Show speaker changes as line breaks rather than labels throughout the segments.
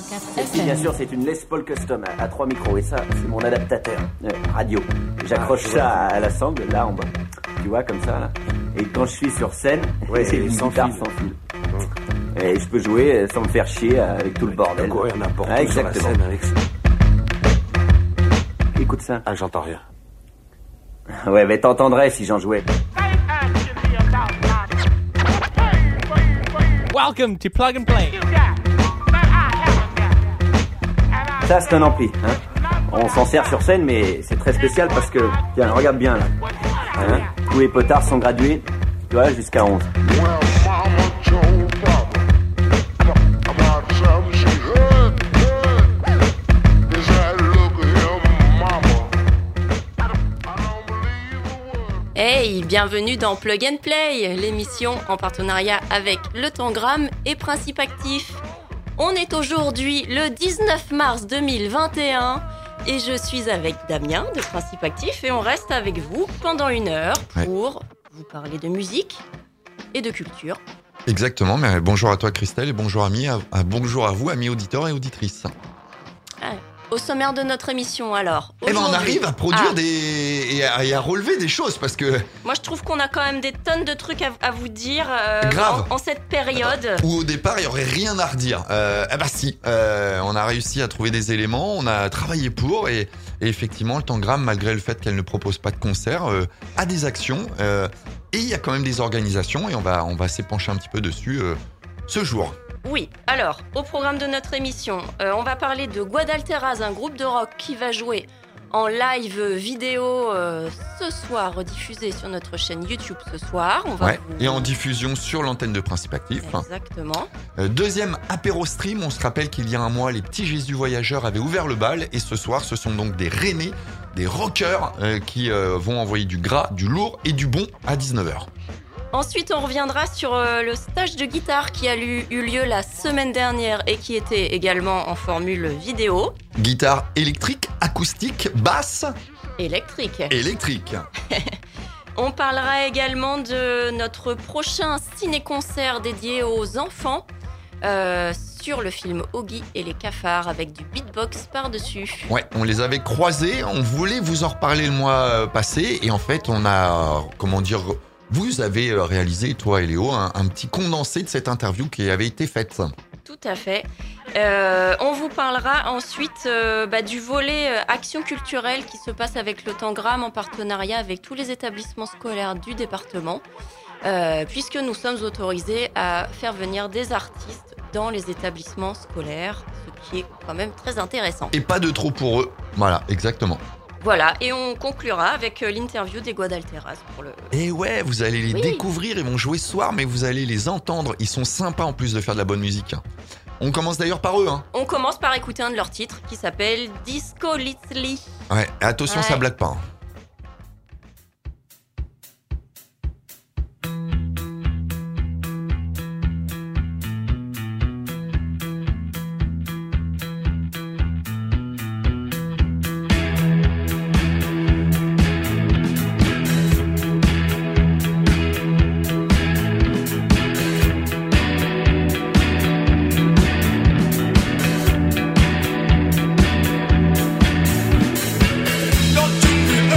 Et puis, bien sûr, c'est une Les Paul Custom à 3 micros. Et ça, c'est mon adaptateur radio. J'accroche ça à la sangle, là, en bas. Tu vois, comme ça, là. Et quand je suis sur scène, c'est une guitare sans fil. Et je peux jouer sans me faire chier avec tout le bordel.
Courir n'importe où sur la scène avec ça.
Écoute ça.
Ah, j'entends rien.
Ouais, mais t'entendrais si j'en jouais.
Welcome to Plug and Play.
Ça, c'est un ampli. Hein. On s'en sert sur scène, mais c'est très spécial parce que... Tiens, regarde bien, là. Hein. Tous les potards sont gradués, tu vois, jusqu'à 11.
Hey, bienvenue dans Plug and Play, l'émission en partenariat avec Le Tangram et Principe Actif. On est aujourd'hui le 19 mars 2021 et je suis avec Damien de Principe Actif et on reste avec vous pendant 1 heure pour vous parler de musique et de culture.
Exactement, mais bonjour à toi Christelle et bonjour bonjour à vous amis auditeurs et auditrices.
Au sommaire de notre émission, alors.
On arrive à produire et à relever des choses parce que...
Moi, je trouve qu'on a quand même des tonnes de trucs à vous dire
grave.
En cette période.
Où au départ, il n'y aurait rien à redire. Si, on a réussi à trouver des éléments, on a travaillé pour et effectivement, le Tangram, malgré le fait qu'elle ne propose pas de concert, a des actions et il y a quand même des organisations et on va s'épancher un petit peu dessus ce jour.
Oui, alors, au programme de notre émission, on va parler de Guadalteras, un groupe de rock qui va jouer en live vidéo ce soir, rediffusé sur notre chaîne YouTube ce soir.
Et en diffusion sur l'antenne de Principe Actif.
Exactement.
Deuxième apéro stream, on se rappelle qu'il y a un mois, les petits Jésus voyageurs avaient ouvert le bal et ce soir, ce sont donc des rennais, des rockers qui vont envoyer du gras, du lourd et du bon à 19h.
Ensuite, on reviendra sur le stage de guitare qui a eu lieu la semaine dernière et qui était également en formule vidéo.
Guitare électrique, acoustique, basse...
Électrique. On parlera également de notre prochain ciné-concert dédié aux enfants sur le film Oggy et les cafards avec du beatbox par-dessus. Ouais,
on les avait croisés, on voulait vous en reparler le mois passé et en fait, on a, vous avez réalisé, toi et Léo, un petit condensé de cette interview qui avait été faite.
Tout à fait. On vous parlera ensuite du volet action culturelle qui se passe avec le Tangram en partenariat avec tous les établissements scolaires du département, puisque nous sommes autorisés à faire venir des artistes dans les établissements scolaires, ce qui est quand même très intéressant.
Et pas de trop pour eux. Voilà, exactement.
Voilà, et on conclura avec l'interview des Guadalteras pour le...
Et ouais, vous allez les découvrir, ils vont jouer ce soir, mais vous allez les entendre. Ils sont sympas en plus de faire de la bonne musique. On commence d'ailleurs par eux.
On commence par écouter un de leurs titres qui s'appelle Disco Litly.
Ouais, attention, ça blague pas.
Don't you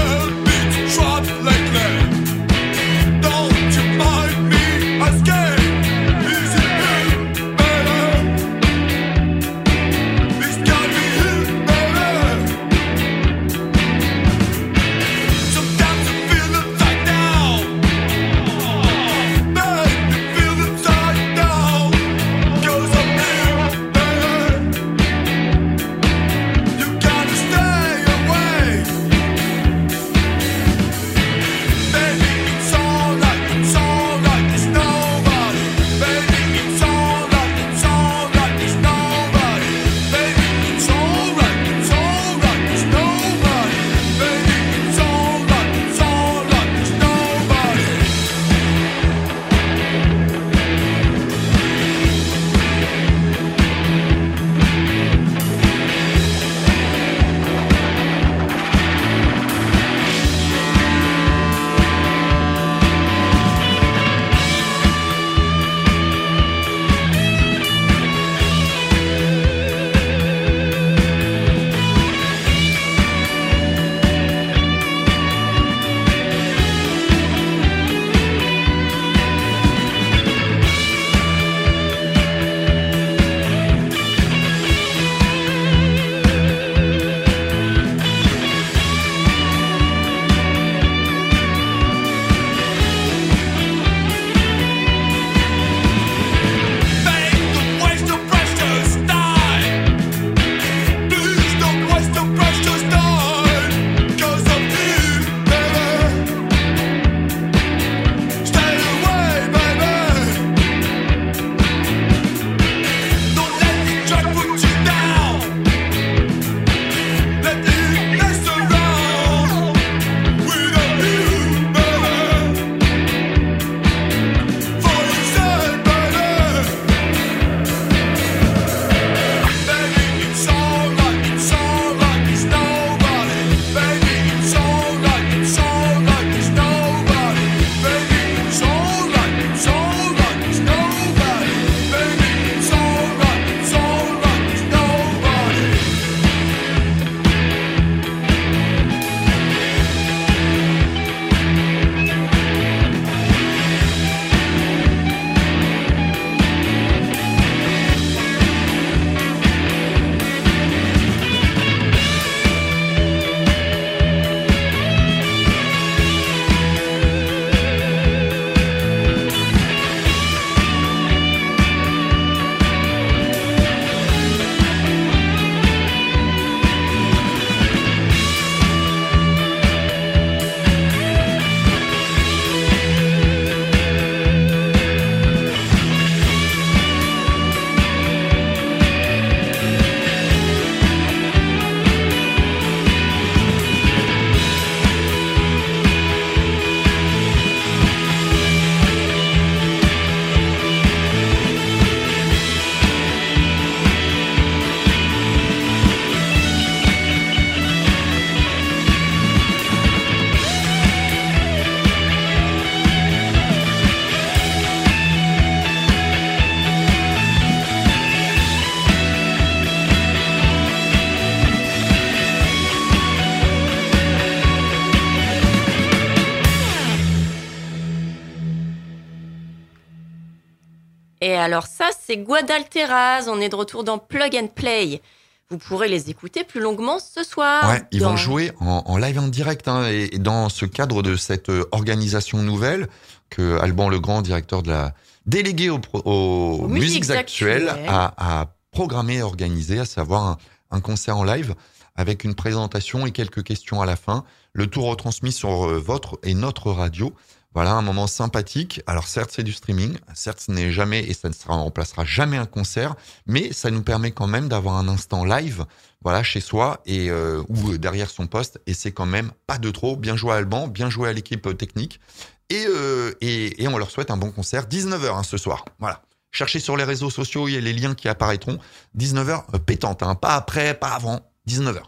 Et alors ça, c'est Guadalteraz. On est de retour dans Plug and Play. Vous pourrez les écouter plus longuement ce soir.
Ouais, ils vont jouer en live en direct. Et dans ce cadre de cette organisation nouvelle que Alban Legrand, directeur de la déléguée aux musiques actuelles, a programmé et organisé, à savoir un concert en live avec une présentation et quelques questions à la fin. Le tout retransmis sur votre et notre radio. Voilà, un moment sympathique. Alors certes, c'est du streaming. Certes, ce n'est jamais et ça ne remplacera jamais un concert. Mais ça nous permet quand même d'avoir un instant live, voilà, chez soi et ou derrière son poste. Et c'est quand même pas de trop. Bien joué à Alban, bien joué à l'équipe technique. Et on leur souhaite un bon concert. 19h ce soir. Voilà. Cherchez sur les réseaux sociaux, il y a les liens qui apparaîtront. 19h pétante, pas après, pas avant. 19h.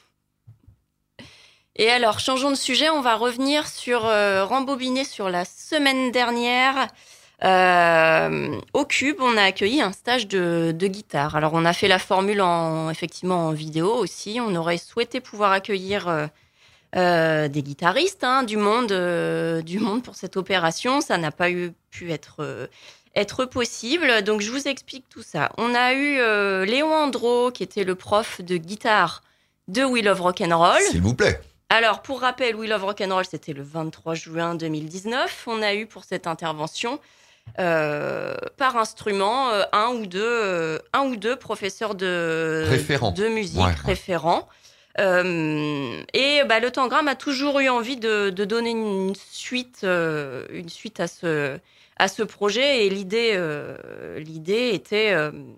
Et alors, changeons de sujet, on va revenir sur rembobiner sur la semaine dernière. Au Cube, on a accueilli un stage de guitare. Alors, on a fait la formule effectivement en vidéo aussi. On aurait souhaité pouvoir accueillir des guitaristes du monde pour cette opération. Ça n'a pas pu être possible. Donc, je vous explique tout ça. On a eu Léon Andro, qui était le prof de guitare de We Love Rock'n'Roll.
S'il vous plaît.
Alors, pour rappel, We Love Rock'n'Roll, c'était le 23 juin 2019. On a eu pour cette intervention, par instrument, un ou deux professeurs de musique référents. Et le Tangram a toujours eu envie de donner une suite à ce projet. Et l'idée était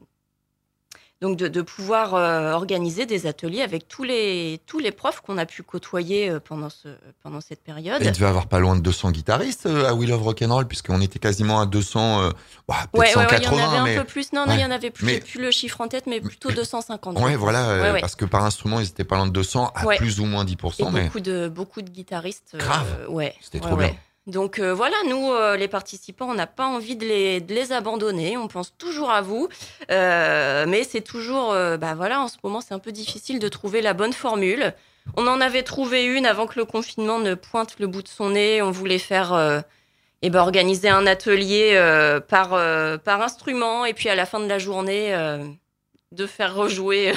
donc de pouvoir organiser des ateliers avec tous les profs qu'on a pu côtoyer pendant cette période.
Et il devait avoir pas loin de 200 guitaristes à We Love Rock'n'Roll, puisqu'on était quasiment à 200, peut-être 180.
Il y en avait un peu plus. Non, il y en avait plus. J'ai plus le chiffre en tête, mais plutôt 250.
Ouais, voilà, parce que par instrument, ils étaient pas loin de 200 à plus ou moins 10%.
Et beaucoup de guitaristes.
Grave. C'était trop bien.
Donc voilà, nous, les participants, on n'a pas envie de les abandonner. On pense toujours à vous. Mais c'est toujours... en ce moment, c'est un peu difficile de trouver la bonne formule. On en avait trouvé une avant que le confinement ne pointe le bout de son nez. On voulait faire... organiser un atelier par instrument. Et puis à la fin de la journée, de faire rejouer...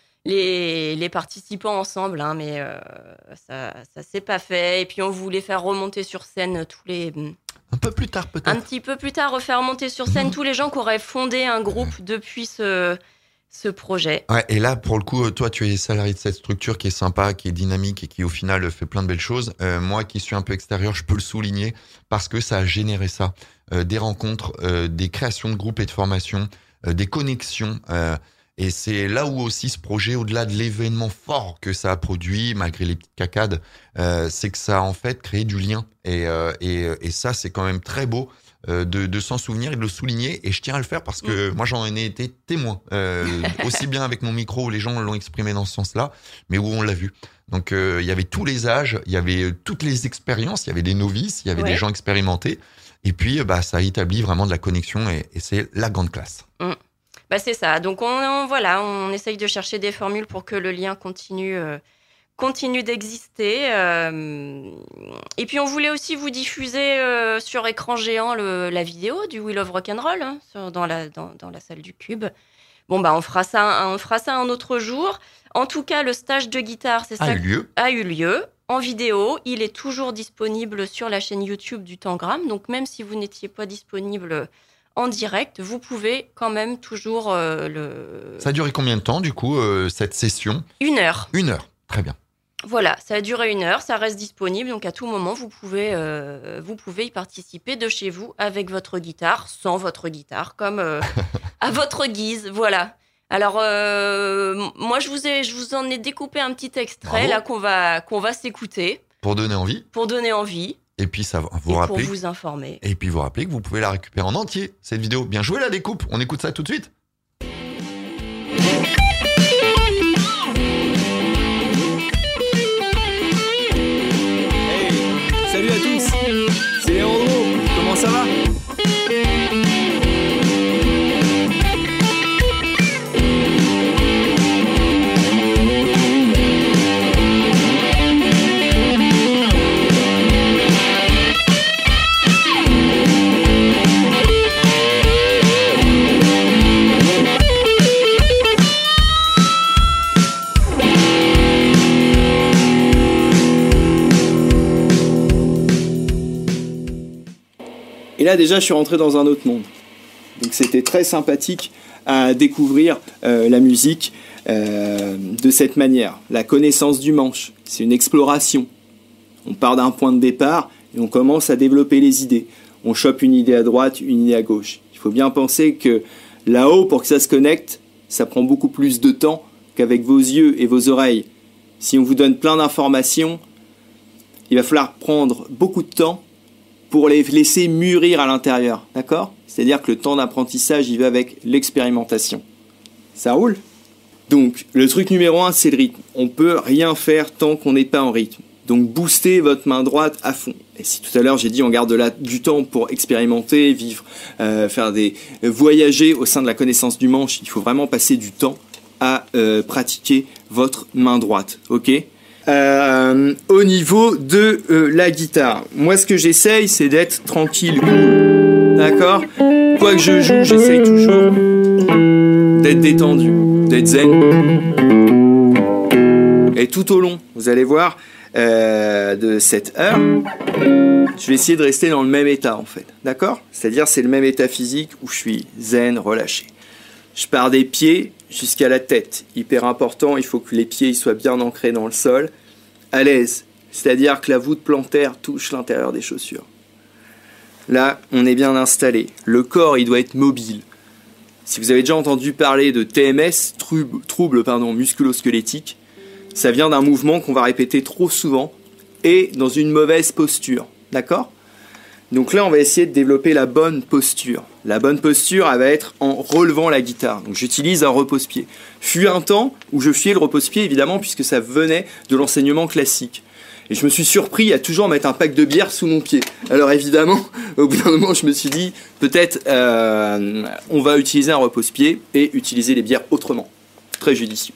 les participants ensemble, mais ça s'est pas fait. Et puis on voulait faire remonter sur scène tous les...
Un peu plus tard peut-être.
Un petit peu plus tard, refaire remonter sur scène tous les gens qui auraient fondé un groupe depuis ce projet.
Ouais, et là, pour le coup, toi, tu es salarié de cette structure qui est sympa, qui est dynamique et qui, au final, fait plein de belles choses. Moi, qui suis un peu extérieur, je peux le souligner parce que ça a généré ça. Des rencontres, des créations de groupes et de formations, des connexions... Et c'est là où aussi ce projet, au-delà de l'événement fort que ça a produit, malgré les petites cacades, c'est que ça a en fait créé du lien. Et ça, c'est quand même très beau de s'en souvenir et de le souligner. Et je tiens à le faire parce que moi, j'en ai été témoin. Aussi bien avec mon micro où les gens l'ont exprimé dans ce sens-là, mais où on l'a vu. Donc, il y avait tous les âges, il y avait toutes les expériences, il y avait des novices, il y avait des gens expérimentés. Et puis, ça a établi vraiment de la connexion et c'est la grande classe.
C'est ça. Donc, on essaye de chercher des formules pour que le lien continue d'exister. Et puis, on voulait aussi vous diffuser sur écran géant la vidéo du We Love Rock'n'Roll dans la salle du Cube. On fera ça un autre jour. En tout cas, le stage de guitare, a eu lieu en vidéo. Il est toujours disponible sur la chaîne YouTube du Tangram. Donc, même si vous n'étiez pas disponible en direct, vous pouvez quand même toujours
Ça a duré combien de temps, du coup, cette session ?
1 heure.
1 heure, très bien.
Voilà, ça a duré 1 heure, ça reste disponible, donc à tout moment, vous pouvez y participer de chez vous avec votre guitare, sans votre guitare, comme à votre guise, voilà. Alors, moi, je vous en ai découpé un petit extrait, là, qu'on va s'écouter.
Pour donner envie. Et puis ça vous rappeler.
Pour vous informer.
Et puis vous rappeler que vous pouvez la récupérer en entier, cette vidéo. Bien joué la découpe, on écoute ça tout de suite.
Hey, salut à tous, c'est Léandro, comment ça va ?
là, déjà, je suis rentré dans un autre monde. Donc, c'était très sympathique à découvrir la musique de cette manière. La connaissance du manche, c'est une exploration. On part d'un point de départ et on commence à développer les idées. On chope une idée à droite, une idée à gauche. Il faut bien penser que là-haut, pour que ça se connecte, ça prend beaucoup plus de temps qu'avec vos yeux et vos oreilles. Si on vous donne plein d'informations, il va falloir prendre beaucoup de temps pour les laisser mûrir à l'intérieur, d'accord ? C'est-à-dire que le temps d'apprentissage, il va avec l'expérimentation. Ça roule ? Donc, le truc numéro 1, c'est le rythme. On peut rien faire tant qu'on n'est pas en rythme. Donc, boostez votre main droite à fond. Et si tout à l'heure, j'ai dit on garde du temps pour expérimenter, vivre, voyager au sein de la connaissance du manche, il faut vraiment passer du temps à pratiquer votre main droite, ok ? Au niveau de la guitare, moi ce que j'essaye c'est d'être tranquille, cool, d'accord ? Quoi que je joue, j'essaye toujours d'être détendu, d'être zen. Et tout au long, vous allez voir, de cette heure, je vais essayer de rester dans le même état en fait, d'accord ? C'est-à-dire c'est le même état physique où je suis zen, relâché. Je pars des pieds jusqu'à la tête. Hyper important, il faut que les pieds soient bien ancrés dans le sol. À l'aise, c'est-à-dire que la voûte plantaire touche l'intérieur des chaussures. Là, on est bien installé. Le corps, il doit être mobile. Si vous avez déjà entendu parler de TMS, trouble musculo-squelettique, ça vient d'un mouvement qu'on va répéter trop souvent et dans une mauvaise posture. D'accord ? Donc là, on va essayer de développer la bonne posture. La bonne posture, elle va être en relevant la guitare. Donc j'utilise un repose-pied. Fut un temps où je fiais le repose-pied, évidemment, puisque ça venait de l'enseignement classique. Et je me suis surpris à toujours mettre un pack de bière sous mon pied. Alors évidemment, au bout d'un moment, je me suis dit, peut-être on va utiliser un repose-pied et utiliser les bières autrement. Très judicieux.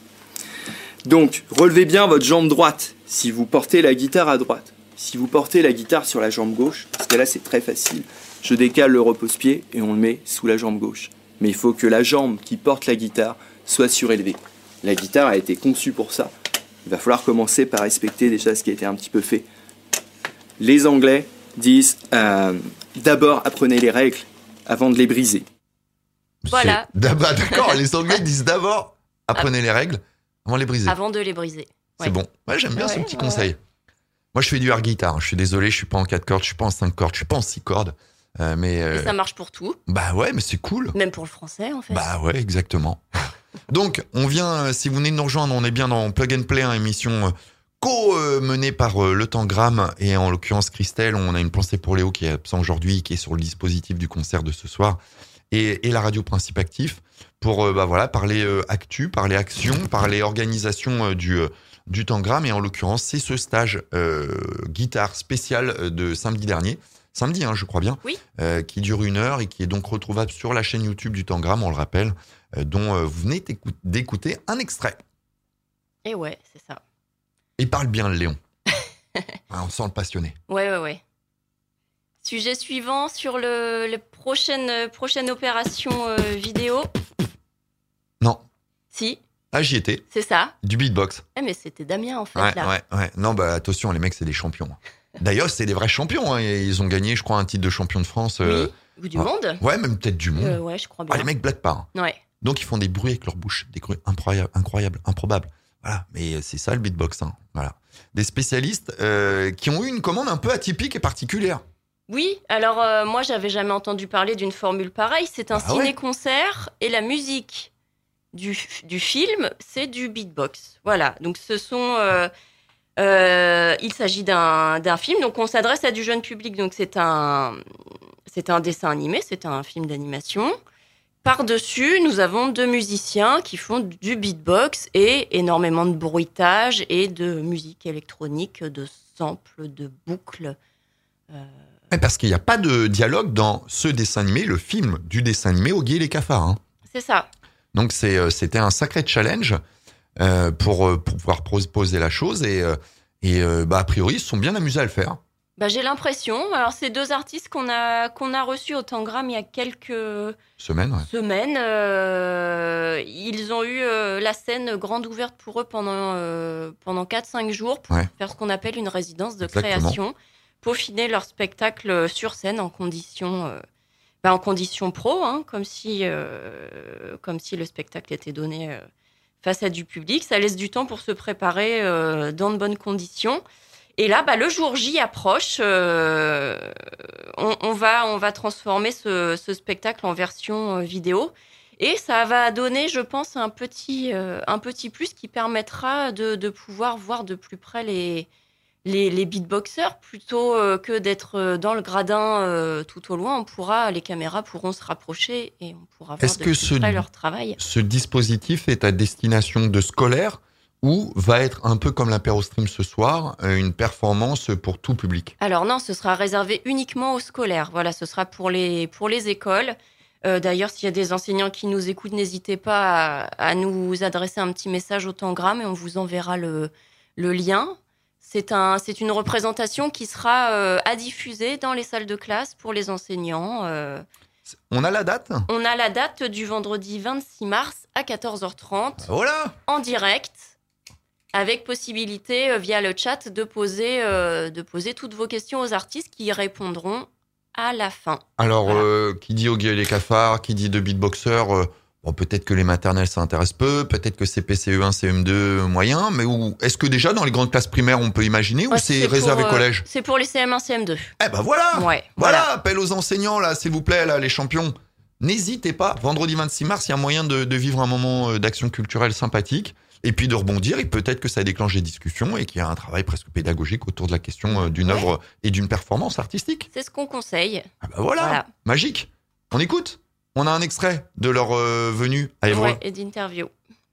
Donc, relevez bien votre jambe droite si vous portez la guitare à droite. Si vous portez la guitare sur la jambe gauche, parce que là c'est très facile, je décale le repose-pied et on le met sous la jambe gauche. Mais il faut que la jambe qui porte la guitare soit surélevée. La guitare a été conçue pour ça. Il va falloir commencer par respecter déjà ce qui a été un petit peu fait. Les Anglais disent d'abord apprenez les règles avant de les briser.
Voilà.
D'accord, les Anglais disent d'abord apprenez les règles avant de les briser.
Avant de les briser.
C'est bon. Ouais, j'aime bien ce petit conseil. Moi, je fais du air guitare. Je suis désolé, je suis pas en 4 cordes, je suis pas en 5 cordes, je suis pas en 6 cordes. Mais
ça marche pour tout.
Bah ouais, mais c'est cool.
Même pour le français, en fait.
Bah ouais, exactement. Donc, on vient, si vous venez de nous rejoindre, on est bien dans Plug and Play, émission co-menée par Le Tangram et en l'occurrence Christelle. On a une pensée pour Léo qui est absent aujourd'hui, qui est sur le dispositif du concert de ce soir et la radio Principe Actif pour parler actu, parler action, parler organisation du Tangram, et en l'occurrence, c'est ce stage guitare spécial de samedi dernier. Samedi, je crois bien.
Oui.
Qui dure 1 heure et qui est donc retrouvable sur la chaîne YouTube du Tangram, on le rappelle, dont vous venez d'écouter un extrait.
Et ouais, c'est ça.
Il parle bien, le Léon. On sent le passionné.
Ouais. Sujet suivant sur les prochaines opérations vidéo.
Non.
Si.
Ah, j'y étais.
C'est ça.
Du beatbox.
Mais c'était Damien, en fait,
là. Ouais. Non, attention, les mecs, c'est des champions. D'ailleurs, c'est des vrais champions. Ils ont gagné, je crois, un titre de champion de France.
Oui, ou du monde.
Ouais, même peut-être du monde.
Ouais, je crois bien.
Les mecs blaguent pas.
Ouais.
Donc, ils font des bruits avec leur bouche. Des bruits incroyables, improbables. Voilà, mais c'est ça le beatbox. Voilà. Des spécialistes qui ont eu une commande un peu atypique et particulière.
Oui, alors moi, j'avais jamais entendu parler d'une formule pareille. C'est un ciné-concert et la musique du film, c'est du beatbox. Voilà, donc ce sont... il s'agit d'un film, donc on s'adresse à du jeune public, donc c'est un dessin animé, c'est un film d'animation. Par-dessus, nous avons 2 musiciens qui font du beatbox et énormément de bruitage et de musique électronique, de samples, de boucles.
Parce qu'il n'y a pas de dialogue dans ce dessin animé, le film du dessin animé Oggy et les cafards.
C'est ça.
Donc c'était un sacré challenge pour pouvoir poser la chose et a priori ils se sont bien amusés à le faire.
J'ai l'impression. Alors c'est 2 artistes qu'on a reçus au Tangram il y a quelques
semaines.
Ils ont eu la scène grande ouverte pour eux pendant 4-5 jours pour faire ce qu'on appelle une résidence de création. peaufiner leur spectacle sur scène en conditions pro, hein, comme si le spectacle était donné face à du public. Ça laisse du temps pour se préparer dans de bonnes conditions. Et là, le jour J approche. On va transformer ce spectacle en version vidéo. Et ça va donner, je pense, un petit plus qui permettra de pouvoir voir de plus près les beatboxers plutôt que d'être dans le gradin tout au loin. Les caméras pourront se rapprocher et on pourra voir de plus près leur travail.
Ce dispositif est à destination de scolaires ou va être un peu comme l'apéro-stream ce soir, une performance pour tout public?
Alors non, ce sera réservé uniquement aux scolaires. Voilà, ce sera pour les écoles. D'ailleurs, s'il y a des enseignants qui nous écoutent, n'hésitez pas à nous adresser un petit message au Tangram et on vous enverra le lien. C'est une représentation qui sera à diffuser dans les salles de classe pour les enseignants.
On a la date ?
On a la date du vendredi 26 mars à 14h30.
Voilà !
En direct, avec possibilité via le chat de poser toutes vos questions aux artistes qui y répondront à la fin.
Alors, qui dit Oggy et les cafards, qui dit de beatboxer, peut-être que les maternelles ça intéresse peu, peut-être que CP, CE1, CM2 moyen, mais est-ce que déjà dans les grandes classes primaires on peut imaginer ou c'est réservé collège?
C'est pour les CM1, CM2.
Voilà.
Ouais,
voilà, appel aux enseignants là, s'il vous plaît, là, les champions. N'hésitez pas, vendredi 26 mars, il y a moyen de vivre un moment d'action culturelle sympathique. Et puis de rebondir, et peut-être que ça déclenche des discussions et qu'il y a un travail presque pédagogique autour de la question d'une œuvre et d'une performance artistique.
C'est ce qu'on conseille.
Voilà, magique. On écoute. On a un extrait de leur venue à Évreux.
Ouais, et d'interview.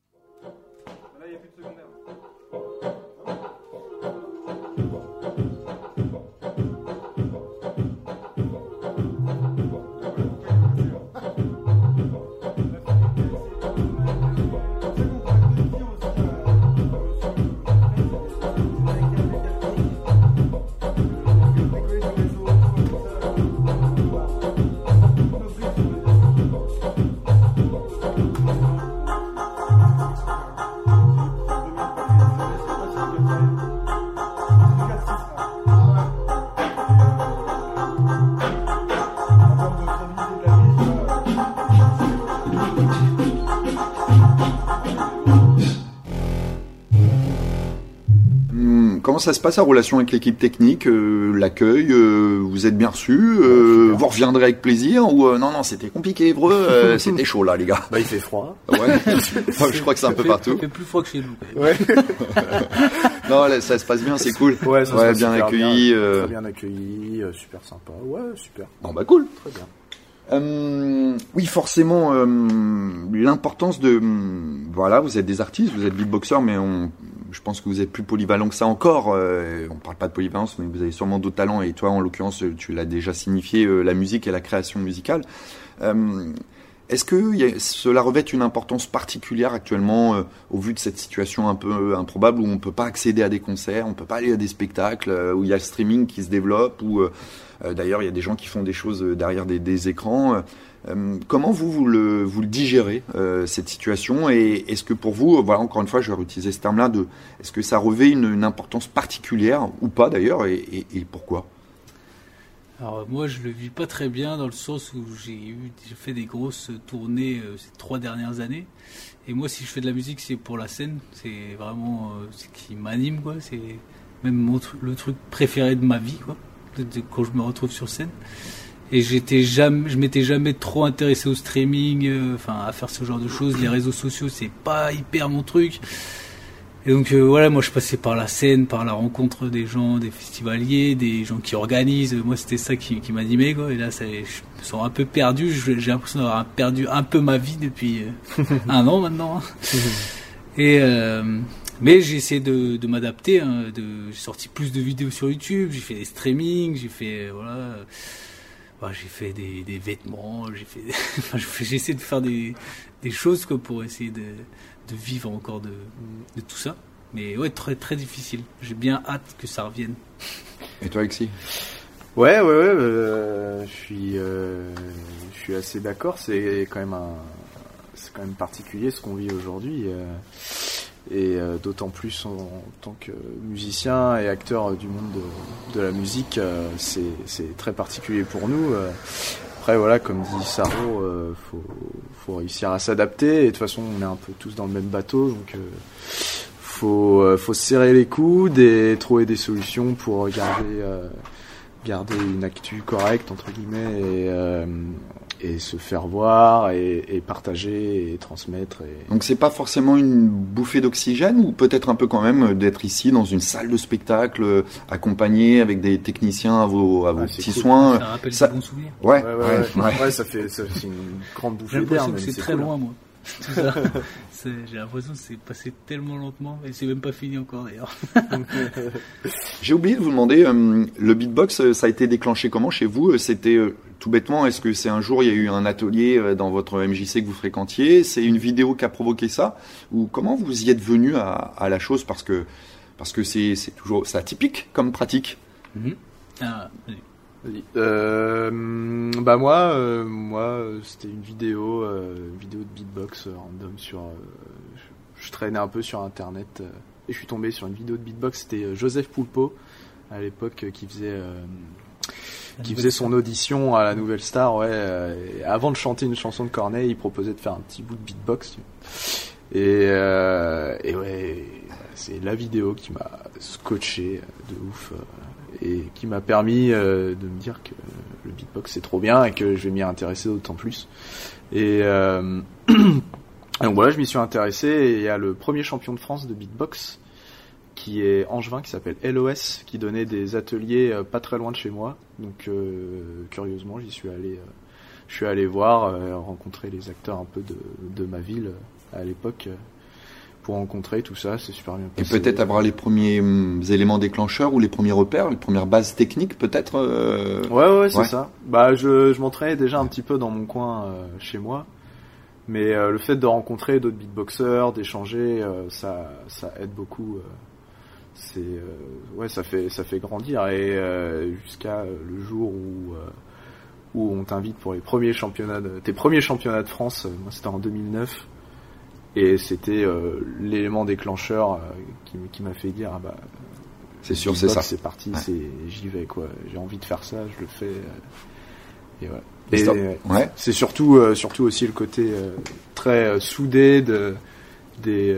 Comment ça se passe la relation avec l'équipe technique, l'accueil, vous êtes bien reçus, vous reviendrez avec plaisir ou non, c'était compliqué Évreux, c'était chaud là les gars.
Il fait froid.
Ouais. Je crois que c'est un peu partout.
Il fait plus froid que chez nous.
Ouais. Non, là, ça se passe bien, c'est cool.
Ouais, ça se passe
bien accueilli.
Très bien accueilli, super sympa. Ouais, super.
Bon cool.
Très bien.
Oui, forcément, l'importance de... Voilà, vous êtes des artistes, vous êtes beatboxers, mais je pense que vous êtes plus polyvalent que ça encore. On parle pas de polyvalence, mais vous avez sûrement d'autres talents. Et toi, en l'occurrence, tu l'as déjà signifié, la musique et la création musicale. Est-ce que cela revêt une importance particulière actuellement au vu de cette situation un peu improbable où on peut pas accéder à des concerts, on peut pas aller à des spectacles, où il y a le streaming qui se développe, où d'ailleurs il y a des gens qui font des choses derrière des écrans. Comment vous le digérez cette situation et est-ce que pour vous, voilà, encore une fois, je vais réutiliser ce terme-là, est-ce que ça revêt une importance particulière ou pas d'ailleurs et pourquoi?
Alors moi je le vis pas très bien dans le sens où j'ai fait des grosses tournées ces 3 dernières années et moi si je fais de la musique c'est pour la scène, c'est vraiment ce qui m'anime quoi, c'est même le truc préféré de ma vie quoi, quand je me retrouve sur scène. Et je m'étais jamais trop intéressé au streaming, à faire ce genre de choses. Les réseaux sociaux c'est pas hyper mon truc. Et donc voilà, moi je passais par la scène, par la rencontre des gens, des festivaliers, des gens qui organisent. Moi c'était ça qui m'animait quoi. Et là je me sens un peu perdu. J'ai l'impression d'avoir perdu un peu ma vie depuis 1 an maintenant. Et mais j'ai essayé de m'adapter. J'ai sorti plus de vidéos sur YouTube. J'ai fait des streamings. J'ai fait j'ai fait des vêtements. J'ai essayé de faire des choses quoi pour essayer de vivre encore de tout ça, mais ouais, très très difficile. J'ai bien hâte que ça revienne.
Et toi Alexis?
Ouais, je suis assez d'accord. C'est quand même particulier ce qu'on vit aujourd'hui. Et d'autant plus en tant que musicien et acteur du monde de la musique, c'est très particulier pour nous. Après voilà, comme dit Saro, faut réussir à s'adapter. Et de toute façon, on est un peu tous dans le même bateau, donc faut se serrer les coudes et trouver des solutions pour garder une actu correcte entre guillemets et se faire voir et partager et transmettre.
Donc c'est pas forcément une bouffée d'oxygène, ou peut-être un peu quand même d'être ici dans une salle de spectacle accompagné avec des techniciens à vos petits
cool.
soins.
Ça rappelle des bons souvenirs.
Ouais,
ça fait une grande bouffée
d'air. J'ai l'impression que c'est très
cool.
loin, moi. Tout ça. J'ai l'impression que c'est passé tellement lentement et c'est même pas fini encore d'ailleurs.
J'ai oublié de vous demander, le beatbox, ça a été déclenché comment chez vous? C'était tout bêtement, est-ce que c'est un jour il y a eu un atelier dans votre MJC que vous fréquentiez? C'est une vidéo qui a provoqué ça? Ou comment vous y êtes venu à la chose? Parce que c'est atypique comme pratique.
Ah, allez.
Moi, c'était une vidéo de beatbox random sur. Je traînais un peu sur internet et je suis tombé sur une vidéo de beatbox. C'était Joseph Poulpeau à l'époque qui faisait son audition à la Nouvelle Star. Et avant de chanter une chanson de Corneille, il proposait de faire un petit bout de beatbox. Et ouais, c'est la vidéo qui m'a scotché de ouf. Et qui m'a permis de me dire que le beatbox c'est trop bien et que je vais m'y intéresser d'autant plus. Et donc voilà, je m'y suis intéressé et il y a le premier champion de France de beatbox qui est angevin, qui s'appelle LOS, qui donnait des ateliers pas très loin de chez moi. Donc curieusement, j'y suis allé. Je suis allé voir, rencontrer les acteurs un peu de ma ville à l'époque. Pour rencontrer tout ça, c'est super bien passé.
Et peut-être avoir les premiers éléments déclencheurs ou les premiers repères, les premières bases techniques peut-être
Ouais, c'est ça. Bah, je m'entraînais déjà un petit peu dans mon coin chez moi, mais le fait de rencontrer d'autres beatboxers, d'échanger, ça aide beaucoup. Ça fait grandir et jusqu'à le jour où on t'invite pour tes premiers championnats de France. Moi, c'était en 2009. Et c'était l'élément déclencheur qui m'a fait dire
c'est sûr, c'est ça.
C'est parti, j'y vais quoi. J'ai envie de faire ça, je le fais. Et voilà.
Ouais.
C'est surtout aussi le côté très soudé des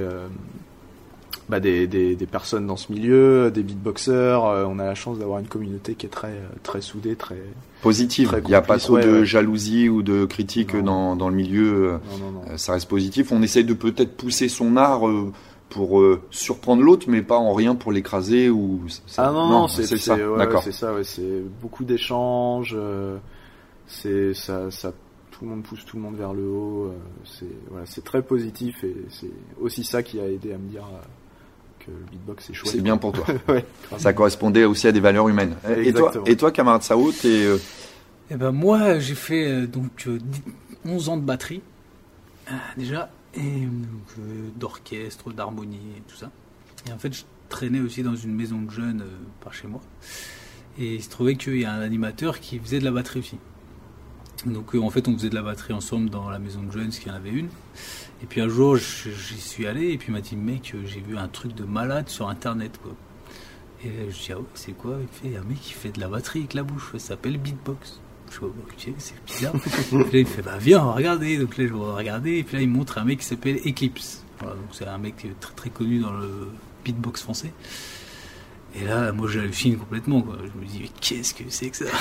personnes dans ce milieu, des beatboxers. On a la chance d'avoir une communauté qui est très très soudée, très
positive.
Très
il n'y a pas trop de
ouais.
jalousie ou de critique dans le milieu.
Non.
Ça reste positif. On essaye de peut-être pousser son art pour surprendre l'autre, mais pas en rien pour l'écraser ou.
Non, c'est ça.
Ouais, d'accord.
C'est ça. Ouais, c'est beaucoup d'échanges. C'est ça. Tout le monde pousse tout le monde vers le haut. C'est très positif et c'est aussi ça qui a aidé à me dire. Que le beatbox c'est chouette.
C'est bien pour toi.
Ouais,
ça correspondait aussi à des valeurs humaines. Et toi, camarade Sao, t'es.
Eh ben moi, j'ai fait 11 ans de batterie déjà, et d'orchestre, d'harmonie et tout ça. Et en fait, je traînais aussi dans une maison de jeunes par chez moi. Et il se trouvait qu'il y a un animateur qui faisait de la batterie aussi. Donc en fait, on faisait de la batterie ensemble dans la maison de jeunes, parce qu'il y en avait une. Et puis un jour, j'y suis allé, et puis il m'a dit, mec, j'ai vu un truc de malade sur Internet, quoi. Et je dis, ah ouais, c'est quoi? Il fait, un mec qui fait de la batterie avec la bouche, ça s'appelle beatbox. Je vois, ok, c'est bizarre. Puis là, il fait, bah viens, on va regarder. Donc là, je vais regarder, et puis là, il me montre un mec qui s'appelle Eclipse. Voilà, donc c'est un mec très très connu dans le beatbox français. Et là, moi, j'hallucine complètement, quoi. Je me dis, mais qu'est-ce que c'est que ça?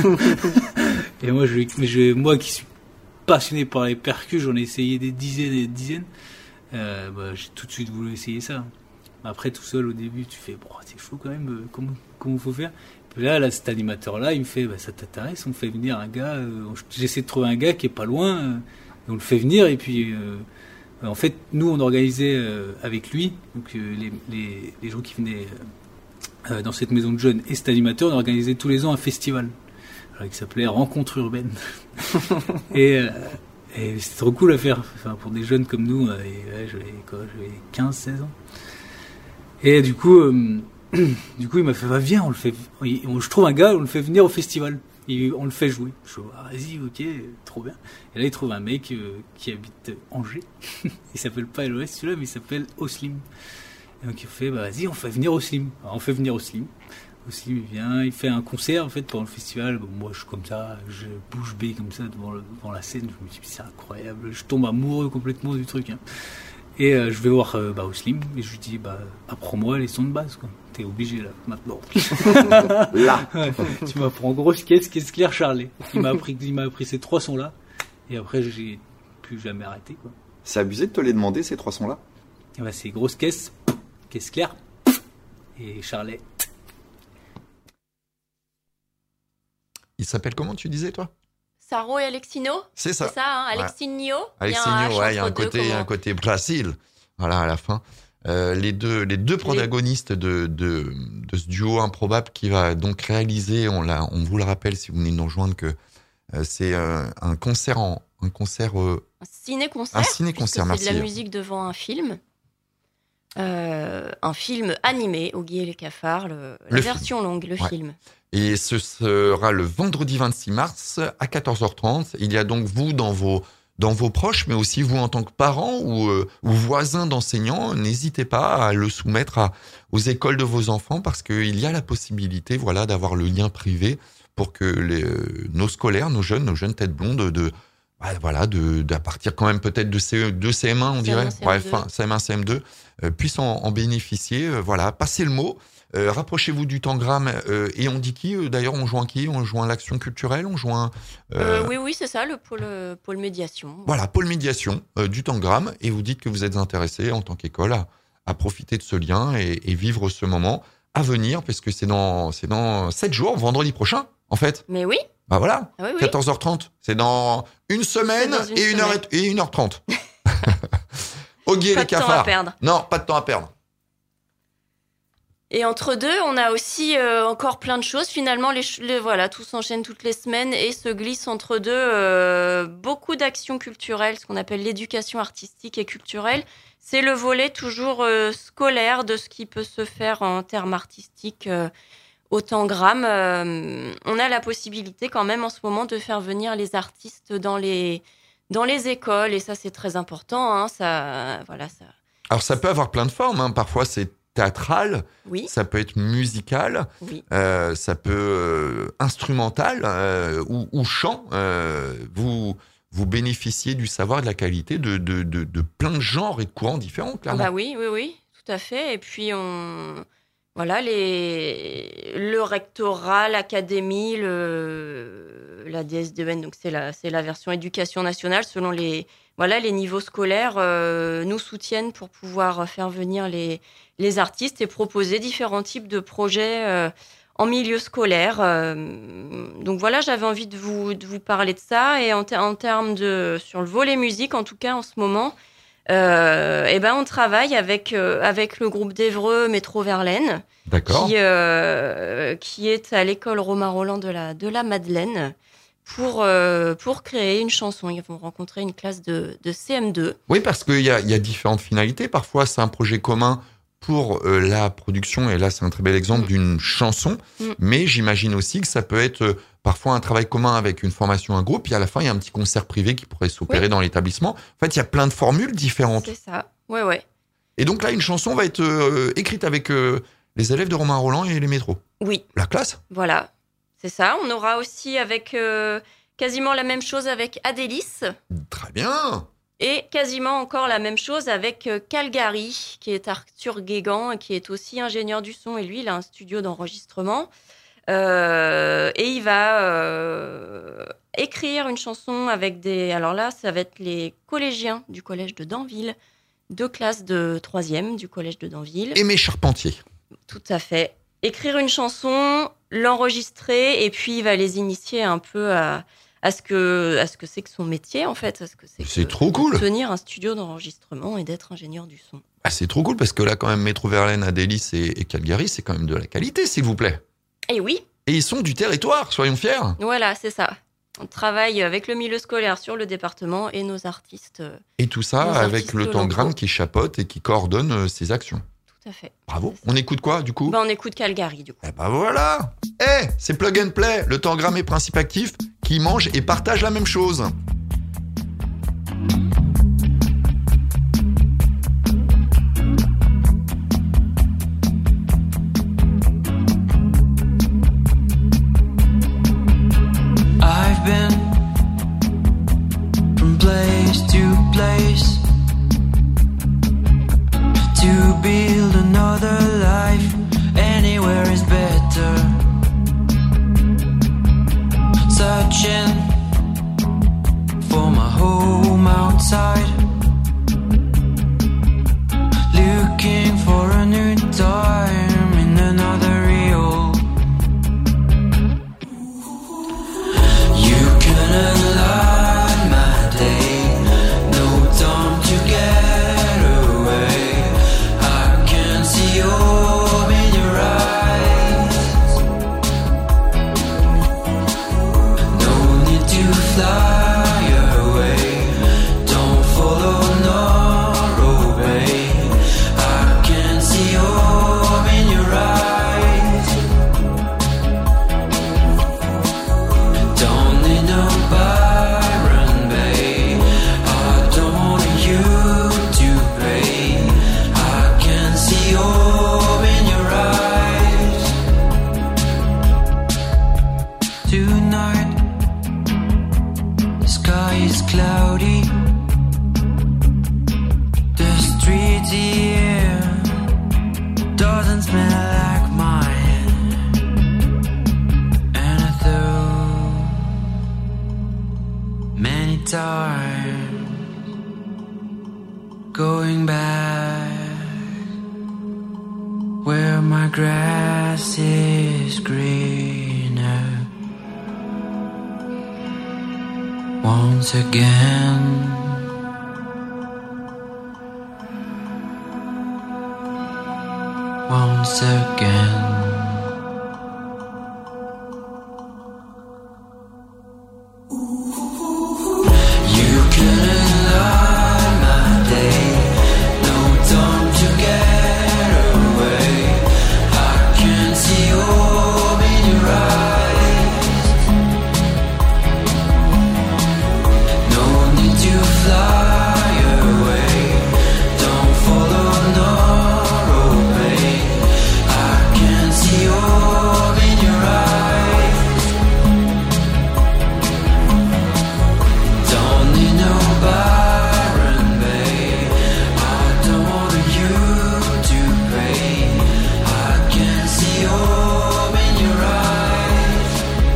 Et moi qui suis passionné par les percus, j'en ai essayé des dizaines et des dizaines. J'ai tout de suite voulu essayer ça. Après, tout seul, au début, tu fais, bon, c'est chaud quand même, comment faut faire? Puis là, cet animateur-là, il me fait, ça t'intéresse? On fait venir un gars, j'essaie de trouver un gars qui est pas loin, et on le fait venir, et puis, en fait, nous, on organisait avec lui, donc les gens qui venaient dans cette maison de jeunes et cet animateur, on organisait tous les ans un festival qui s'appelait Rencontre urbaine. et c'était trop cool à faire, enfin, pour des jeunes comme nous. J'avais 15-16 ans. Et du coup, il m'a fait, viens, je trouve un gars, on le fait venir au festival. on le fait jouer. Je dis, vas-y, ok, trop bien. Et là, il trouve un mec qui habite Angers. Il s'appelle pas LOS celui-là, mais il s'appelle Oslim. Et donc il fait, vas-y, on fait venir Oslim. Alors, on fait venir Oslim. Oslim, il vient, il fait un concert en fait pendant le festival. Bon, moi, je suis comme ça, je bouge bée comme ça devant la scène. Je me dis, c'est incroyable. Je tombe amoureux complètement du truc. Hein. Et je vais voir Oslim et je lui dis, apprends-moi les sons de base, quoi. T'es obligé là, maintenant.
Là.
Ouais, tu m'apprends grosse caisse clair Charlet. Il m'a appris ces 3 sons-là. Et après, j'ai plus jamais arrêté, quoi.
C'est abusé de te les demander, ces 3 sons-là?
C'est grosse caisse claire et Charlet.
Il s'appelle comment, tu disais, toi?
Saro et Alexino.
C'est ça.
C'est ça, hein, Alexinho.
Alexinho, il y a un côté Brasil. Voilà, à la fin. Les deux protagonistes de ce duo improbable qui va donc réaliser, on vous le rappelle si vous venez de nous rejoindre, que c'est un concert. Un ciné-concert. Un ciné-concert, merci.
C'est de la musique devant un film. Un film animé, Oggy et les cafards, la version longue, le film.
Et ce sera le vendredi 26 mars à 14h30. Il y a donc vous dans vos proches, mais aussi vous en tant que parents ou voisins d'enseignants, n'hésitez pas à le soumettre aux écoles de vos enfants parce qu'il y a la possibilité, voilà, d'avoir le lien privé pour que nos scolaires, nos jeunes têtes blondes à partir quand même peut-être de CM1, on dirait, CM1, CM2, puissent en bénéficier. Voilà, passez le mot. Rapprochez-vous du Tangram et on dit qui d'ailleurs, on joint qui? On joint l'action culturelle, on joint
oui c'est ça, le pôle médiation.
Voilà, pôle médiation du Tangram, et vous dites que vous êtes intéressé en tant qu'école à profiter de ce lien et vivre ce moment à venir, parce que c'est dans 7 jours, vendredi prochain en fait.
Mais oui.
Voilà,
oui.
14h30, c'est dans une semaine et 1h30. Oggy et les cafards.
Pas de temps à perdre.
Non, pas de temps à perdre.
Et entre deux, on a aussi encore plein de choses. Finalement, tout s'enchaîne toutes les semaines et se glisse entre deux beaucoup d'actions culturelles, ce qu'on appelle l'éducation artistique et culturelle. C'est le volet toujours scolaire de ce qui peut se faire en termes artistiques au Tangram. On a la possibilité quand même en ce moment de faire venir les artistes dans les écoles, et ça c'est très important. Hein, ça.
Alors ça peut avoir plein de formes. Hein. Parfois c'est théâtral,
oui.
Ça peut être musical,
oui.
Ça peut instrumental ou chant. Vous bénéficiez du savoir et de la qualité de plein de genres et de courants différents, clairement.
Oui, tout à fait. Et puis le rectorat, l'académie, la DSDN, donc c'est la version éducation nationale, selon les niveaux scolaires, nous soutiennent pour pouvoir faire venir les artistes et proposer différents types de projets en milieu scolaire. Donc voilà, j'avais envie de vous parler de ça. Et en termes sur le volet musique, en tout cas en ce moment, on travaille avec le groupe d'Évreux Métro Verlaine, qui est à l'école Romain Roland de la Madeleine, pour créer une chanson. Ils vont rencontrer une classe de CM2.
Oui, parce qu'il y a différentes finalités. Parfois, c'est un projet commun pour la production, et là, c'est un très bel exemple d'une chanson. Mais j'imagine aussi que ça peut être parfois un travail commun avec une formation, un groupe, et à la fin, il y a un petit concert privé qui pourrait s'opérer dans l'établissement. En fait, il y a plein de formules différentes.
C'est ça, ouais.
Et donc là, une chanson va être écrite avec les élèves de Romain Roland et les métros.
Oui.
La classe.
Voilà, c'est ça. On aura aussi avec quasiment la même chose avec Adélis.
Très bien.
Et quasiment encore la même chose avec Calgary, qui est Arthur Guégan, qui est aussi ingénieur du son. Et lui, il a un studio d'enregistrement. Et il va écrire une chanson avec alors là, ça va être les collégiens du collège de Danville, 2 classes de 3e du collège de Danville.
Aimé Charpentier. Tout
à fait. Écrire une chanson, l'enregistrer, et puis il va les initier un peu à ce que c'est que son métier, en fait.
C'est trop cool.
Tenir un studio d'enregistrement et d'être ingénieur du son.
C'est trop cool, parce que là, quand même, Métro Verlaine, Adélis et Calgary, c'est quand même de la qualité, s'il vous plaît.
Et oui.
Et ils sont du territoire, soyons fiers.
Voilà, c'est ça. On travaille avec le milieu scolaire sur le département et nos artistes.
Et tout ça avec le Tangram qui chapeaute et qui coordonne ces actions.
Tout à fait.
Bravo. On écoute quoi, du coup ?
On écoute Calgary, du coup.
Voilà. c'est Plug and Play, le tangram et Principe Actif qui mangent et partagent la même chose.
I've been from place to place to build another life. Anywhere is better. Searching for my home outside. Looking for a new time in another real. You can align my day. No time to get away. I can see hope in your eyes. No need to fly away. Don't follow nor obey. I can see hope in your eyes. Don't need no Byron Bay. I don't want you to pay. I can see hope in your eyes. Tonight the sky is cloudy. The streets here doesn't smell like mine. And I thought many times going back where my grass is greener once again. Once again. You can align my day. No time to get away. I can see hope in your eyes. No need to fly away. Don't follow nor obey. I can see hope in your eyes. Don't need no Byron Bay. I don't want you to pay. I can see hope in your eyes.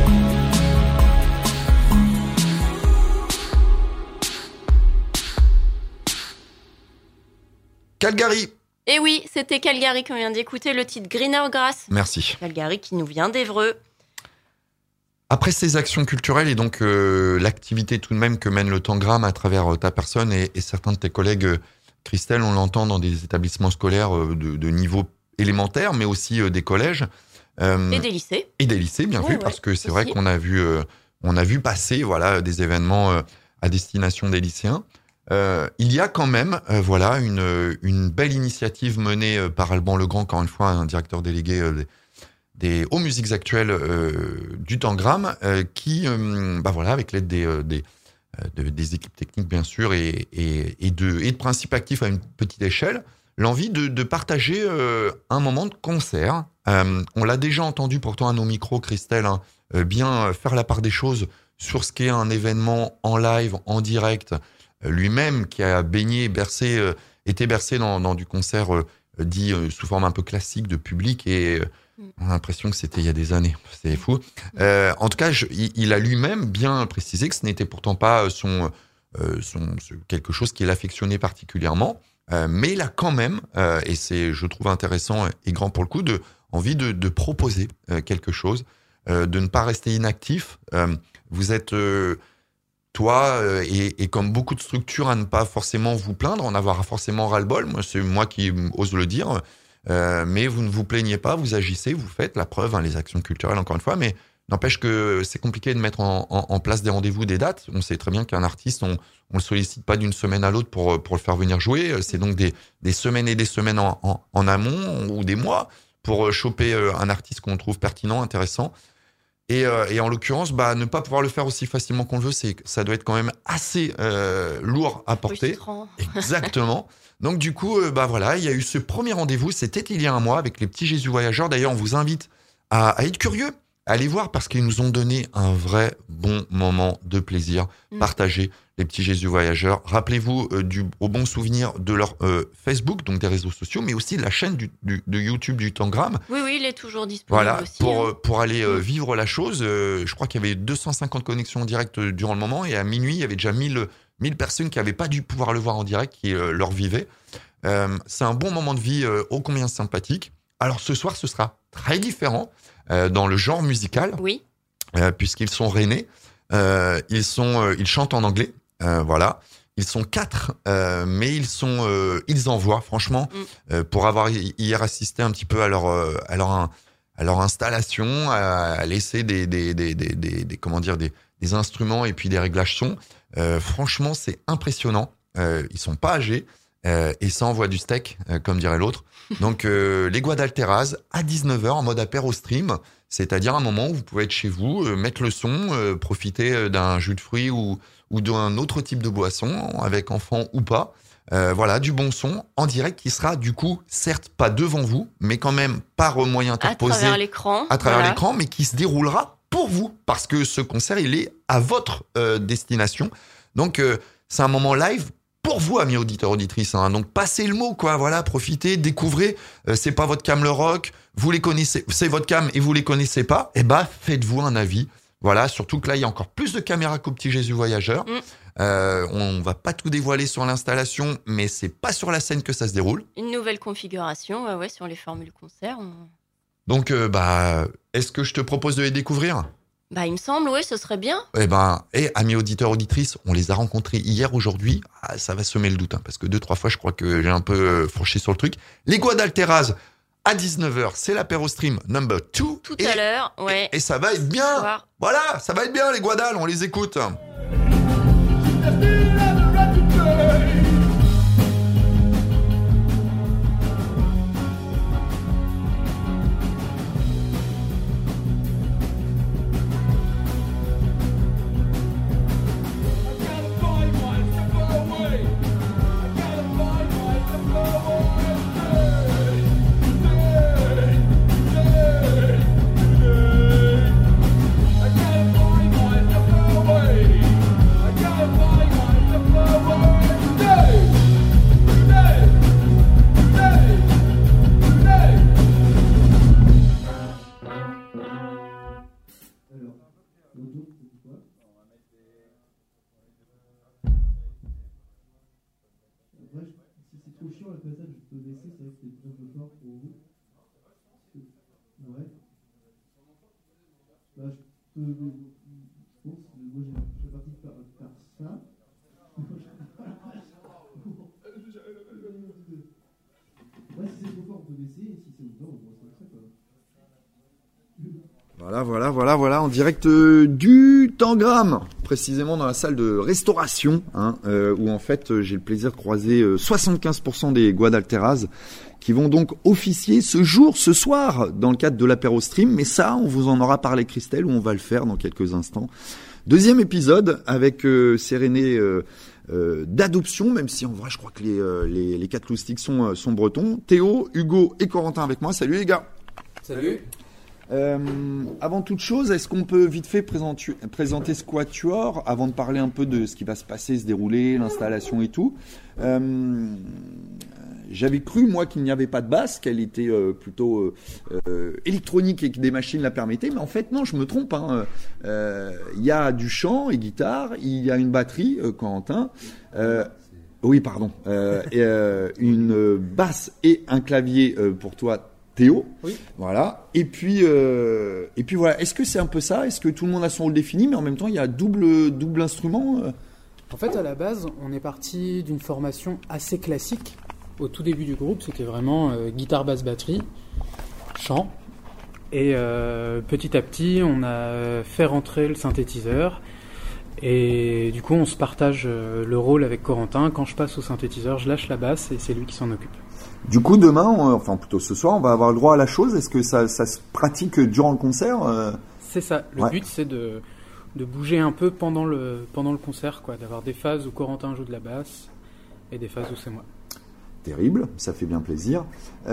Calgary.
Et oui, c'était Calgary qu'on vient d'écouter, le titre Greener Grass.
Merci.
Calgary qui nous vient d'Évreux.
Après ces actions culturelles et donc l'activité tout de même que mène le Tangram à travers ta personne et certains de tes collègues, Christelle, on l'entend dans des établissements scolaires de niveau élémentaire, mais aussi des collèges.
Et des lycées.
Et des lycées, bien vu, parce que c'est vrai qu'on a vu passer voilà, des événements à destination des lycéens. Il y a quand même une belle initiative menée par Alban Legrand, encore une fois, un directeur délégué aux musiques actuelles du Tangram, qui, avec l'aide des équipes techniques, bien sûr, et de Principe Actif à une petite échelle, l'envie de partager un moment de concert. On l'a déjà entendu pourtant à nos micros, Christelle, bien faire la part des choses sur ce qu'est un événement en live, en direct, lui-même qui a été bercé dans du concert dit sous forme un peu classique de public et on a l'impression que c'était il y a des années, c'est fou. En tout cas, il a lui-même bien précisé que ce n'était pourtant pas quelque chose qu'il affectionnait particulièrement, mais il a quand même, et c'est, je trouve intéressant et grand pour le coup, envie de proposer quelque chose, de ne pas rester inactif. Vous êtes toi et comme beaucoup de structures à ne pas forcément vous plaindre, en avoir forcément ras-le-bol. Moi, c'est moi qui ose le dire. Mais vous ne vous plaignez pas, vous agissez, vous faites la preuve, les actions culturelles encore une fois, mais n'empêche que c'est compliqué de mettre en place des rendez-vous, des dates. On sait très bien qu'un artiste, on le sollicite pas d'une semaine à l'autre pour le faire venir jouer. C'est donc des semaines et des semaines en amont ou des mois pour choper un artiste qu'on trouve pertinent, intéressant. Et en l'occurrence, ne pas pouvoir le faire aussi facilement qu'on le veut, ça doit être quand même assez lourd à porter.
Frustrant.
Exactement. Donc du coup, voilà, il y a eu ce premier rendez-vous, c'était il y a un mois avec les petits Jésus voyageurs. D'ailleurs, on vous invite à être curieux, à aller voir parce qu'ils nous ont donné un vrai bon moment de plaisir partagé, les petits Jésus voyageurs. Rappelez-vous au bon souvenir de leur Facebook, donc des réseaux sociaux, mais aussi de la chaîne de YouTube du Tangram.
Oui, il est toujours disponible aussi.
Pour aller vivre la chose. Je crois qu'il y avait 250 connexions en direct durant le moment et à minuit, il y avait déjà 1000 personnes qui n'avaient pas dû pouvoir le voir en direct, qui leur vivaient. C'est un bon moment de vie ô combien sympathique. Alors ce soir, ce sera très différent dans le genre musical, puisqu'ils sont rennais. Ils chantent en anglais. Voilà. Ils sont 4, mais ils envoient, franchement, pour avoir hier assisté un petit peu à leur installation, à laisser des instruments et puis des réglages son. Franchement, c'est impressionnant. Ils sont pas âgés et ça envoie du steak, comme dirait l'autre. Donc, les Guadalteras à 19h en mode apéro stream, c'est-à-dire un moment où vous pouvez être chez vous, mettre le son, profiter d'un jus de fruits ou d'un autre type de boisson, avec enfant ou pas. Voilà, du bon son en direct qui sera du coup, certes pas devant vous, mais quand même par moyen interposé. À travers l'écran, mais qui se déroulera pour vous, parce que ce concert, il est à votre destination. Donc, c'est un moment live pour vous, amis auditeurs, auditrices. Hein. Donc, passez le mot, quoi. Voilà, profitez, découvrez. C'est pas votre cam le rock. Vous les connaissez. C'est votre cam et vous les connaissez pas. Faites-vous un avis. Voilà, surtout que là, il y a encore plus de caméras qu'au Petit Jésus Voyageur. On va pas tout dévoiler sur l'installation, mais c'est pas sur la scène que ça se déroule.
Une nouvelle configuration, sur les formules concert.
Donc, est-ce que je te propose de les découvrir ?
Il me semble, ce serait bien.
Amis auditeurs, auditrices, on les a rencontrés hier, aujourd'hui. Ça va semer le doute, parce que 2-3 fois, je crois que j'ai un peu fourché sur le truc. Les Guadalteras, à 19h, c'est l'apéro stream number 2.
Tout à l'heure,
Et ça va être bien. Voilà, ça va être bien, les Guadal, on les écoute. Voilà, en direct du Tangram, précisément dans la salle de restauration, où en fait j'ai le plaisir de croiser 75% des Guadalteras qui vont donc officier ce soir, dans le cadre de l'apéro stream, mais ça, on vous en aura parlé, Christelle, où on va le faire dans quelques instants. Deuxième épisode avec ces rennais d'adoption, même si en vrai je crois que les 4 loustiques sont bretons. Théo, Hugo et Corentin avec moi. Salut les gars.
Salut.
Avant toute chose, est-ce qu'on peut vite fait présenter ce quatuor avant de parler un peu de ce qui va se passer, se dérouler, l'installation et tout. J'avais cru, moi, qu'il n'y avait pas de basse, qu'elle était plutôt électronique et que des machines la permettaient, mais en fait, non, je me trompe. Il y a du chant et guitare, il y a une batterie, Corentin. Oui, pardon. Une basse et un clavier pour toi, Théo.
Oui.
Voilà. Et puis voilà. Est-ce que c'est un peu ça ? Est-ce que tout le monde a son rôle défini, mais en même temps, il y a double instrument
En fait, à la base, on est parti d'une formation assez classique. Au tout début du groupe, c'était vraiment guitare, basse, batterie, chant. Et petit à petit, on a fait rentrer le synthétiseur. Et du coup, on se partage le rôle avec Corentin. Quand je passe au synthétiseur, je lâche la basse et c'est lui qui s'en occupe.
Du coup, demain, enfin plutôt ce soir, on va avoir le droit à la chose. Est-ce que ça se pratique durant le concert
C'est ça. Le but, c'est de bouger un peu pendant le concert, quoi, d'avoir des phases où Corentin joue de la basse et des phases où c'est moi.
Terrible, ça fait bien plaisir.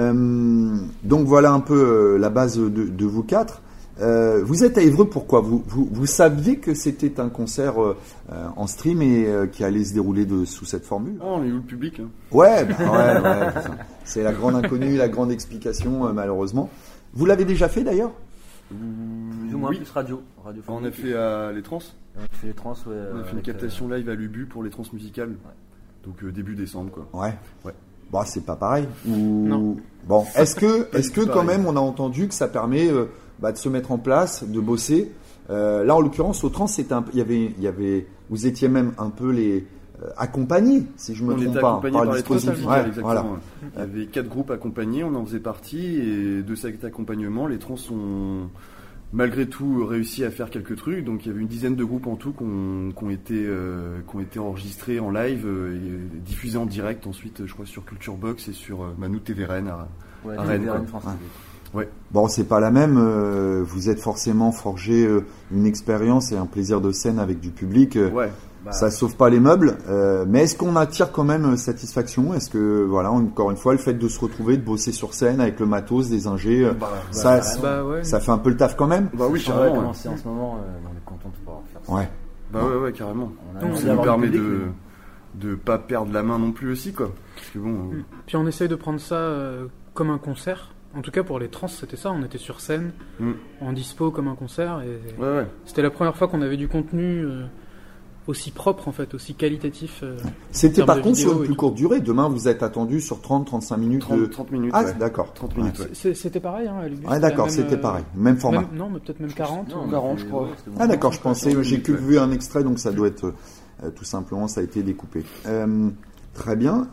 Donc voilà un peu la base de vous quatre. Vous êtes à Évreux, pourquoi vous saviez que c'était un concert en stream et qui allait se dérouler sous cette formule?
On est où le public là?
Ouais, c'est la grande inconnue, la grande explication malheureusement. Vous l'avez déjà fait d'ailleurs?
Plus ou moins, plus radio.
On a fait les trans.
On a fait les trans, ouais.
On a fait une captation live à l'Ubu pour les trans musicales. Ouais. Donc début décembre, quoi.
Ouais.
Ouais.
Bon, c'est pas pareil.
Non.
Bon, est-ce que quand même on a entendu que ça permet de se mettre en place, de bosser. Là, en l'occurrence, au trans, il y avait, vous étiez même un peu accompagnés, si je me trompe pas,
par le dispositif. Exactement.
Voilà.
Il y avait 4 groupes accompagnés, on en faisait partie, et de cet accompagnement, les trans ont malgré tout réussi à faire quelques trucs. Donc il y avait une dizaine de groupes en tout qui ont été enregistrés en live et diffusés en direct ensuite, je crois, sur Culture Box et sur Manu TV Rennes à Rennes. Ouais.
Bon, c'est pas la même. Vous êtes forcément forgé une expérience et un plaisir de scène avec du public. Ça sauve pas les meubles, mais est-ce qu'on attire quand même satisfaction? Est-ce que, voilà, encore une fois, le fait de se retrouver, de bosser sur scène avec le matos, des ingés, ça fait un peu le taf quand même?
Bah oui, carrément.
En ce moment, on est content de pouvoir faire ça.
Ouais.
Ouais, carrément. Ça nous permet de pas perdre la main non plus aussi, quoi. Parce que bon.
Puis on essaye de prendre ça comme un concert. En tout cas, pour les trans, c'était ça. On était sur scène, en dispo comme un concert. Et c'était la première fois qu'on avait du contenu aussi propre, en fait, aussi qualitatif.
C'était par contre sur une plus courte durée. Demain, vous êtes attendu sur 30-35 minutes.
30 minutes.
Ah, d'accord.
30 minutes.
C'était pareil, hein, à l'Ubu.
Ah, d'accord, c'était pareil. Même format.
Non, mais peut-être même 40.
Non, 40, je crois.
Ah, d'accord, je pensais, j'ai que vu un extrait, donc ça doit être tout simplement, ça a été découpé. Très bien.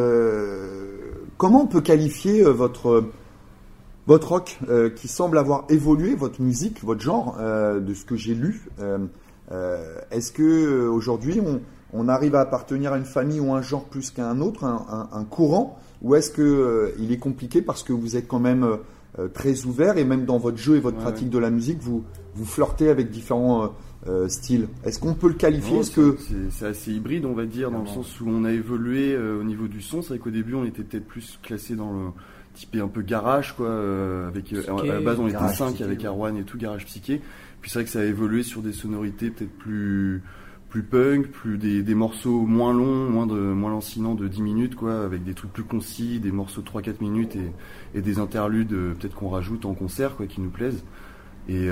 Comment on peut qualifier votre rock qui semble avoir évolué, votre musique, votre genre, de ce que j'ai lu? Est-ce que aujourd'hui on arrive à appartenir à une famille ou un genre plus qu'à un autre, un courant, ou est-ce que il est compliqué parce que vous êtes quand même très ouvert et même dans votre jeu et votre pratique de la musique, vous flirtez avec différents styles? Est-ce qu'on peut le qualifier?
C'est assez hybride, on va dire, dans le sens où on a évolué au niveau du son. C'est vrai qu'au début on était peut-être plus classé dans le typé un peu garage, quoi, avec à la base on était 5 avec Arwan et tout, garage psyché. Puis c'est vrai que ça a évolué sur des sonorités peut-être plus punk, plus des morceaux moins longs, moins lancinants de 10 minutes, quoi, avec des trucs plus concis, des morceaux de 3-4 minutes et des interludes peut-être qu'on rajoute en concert, quoi, qui nous plaisent. Et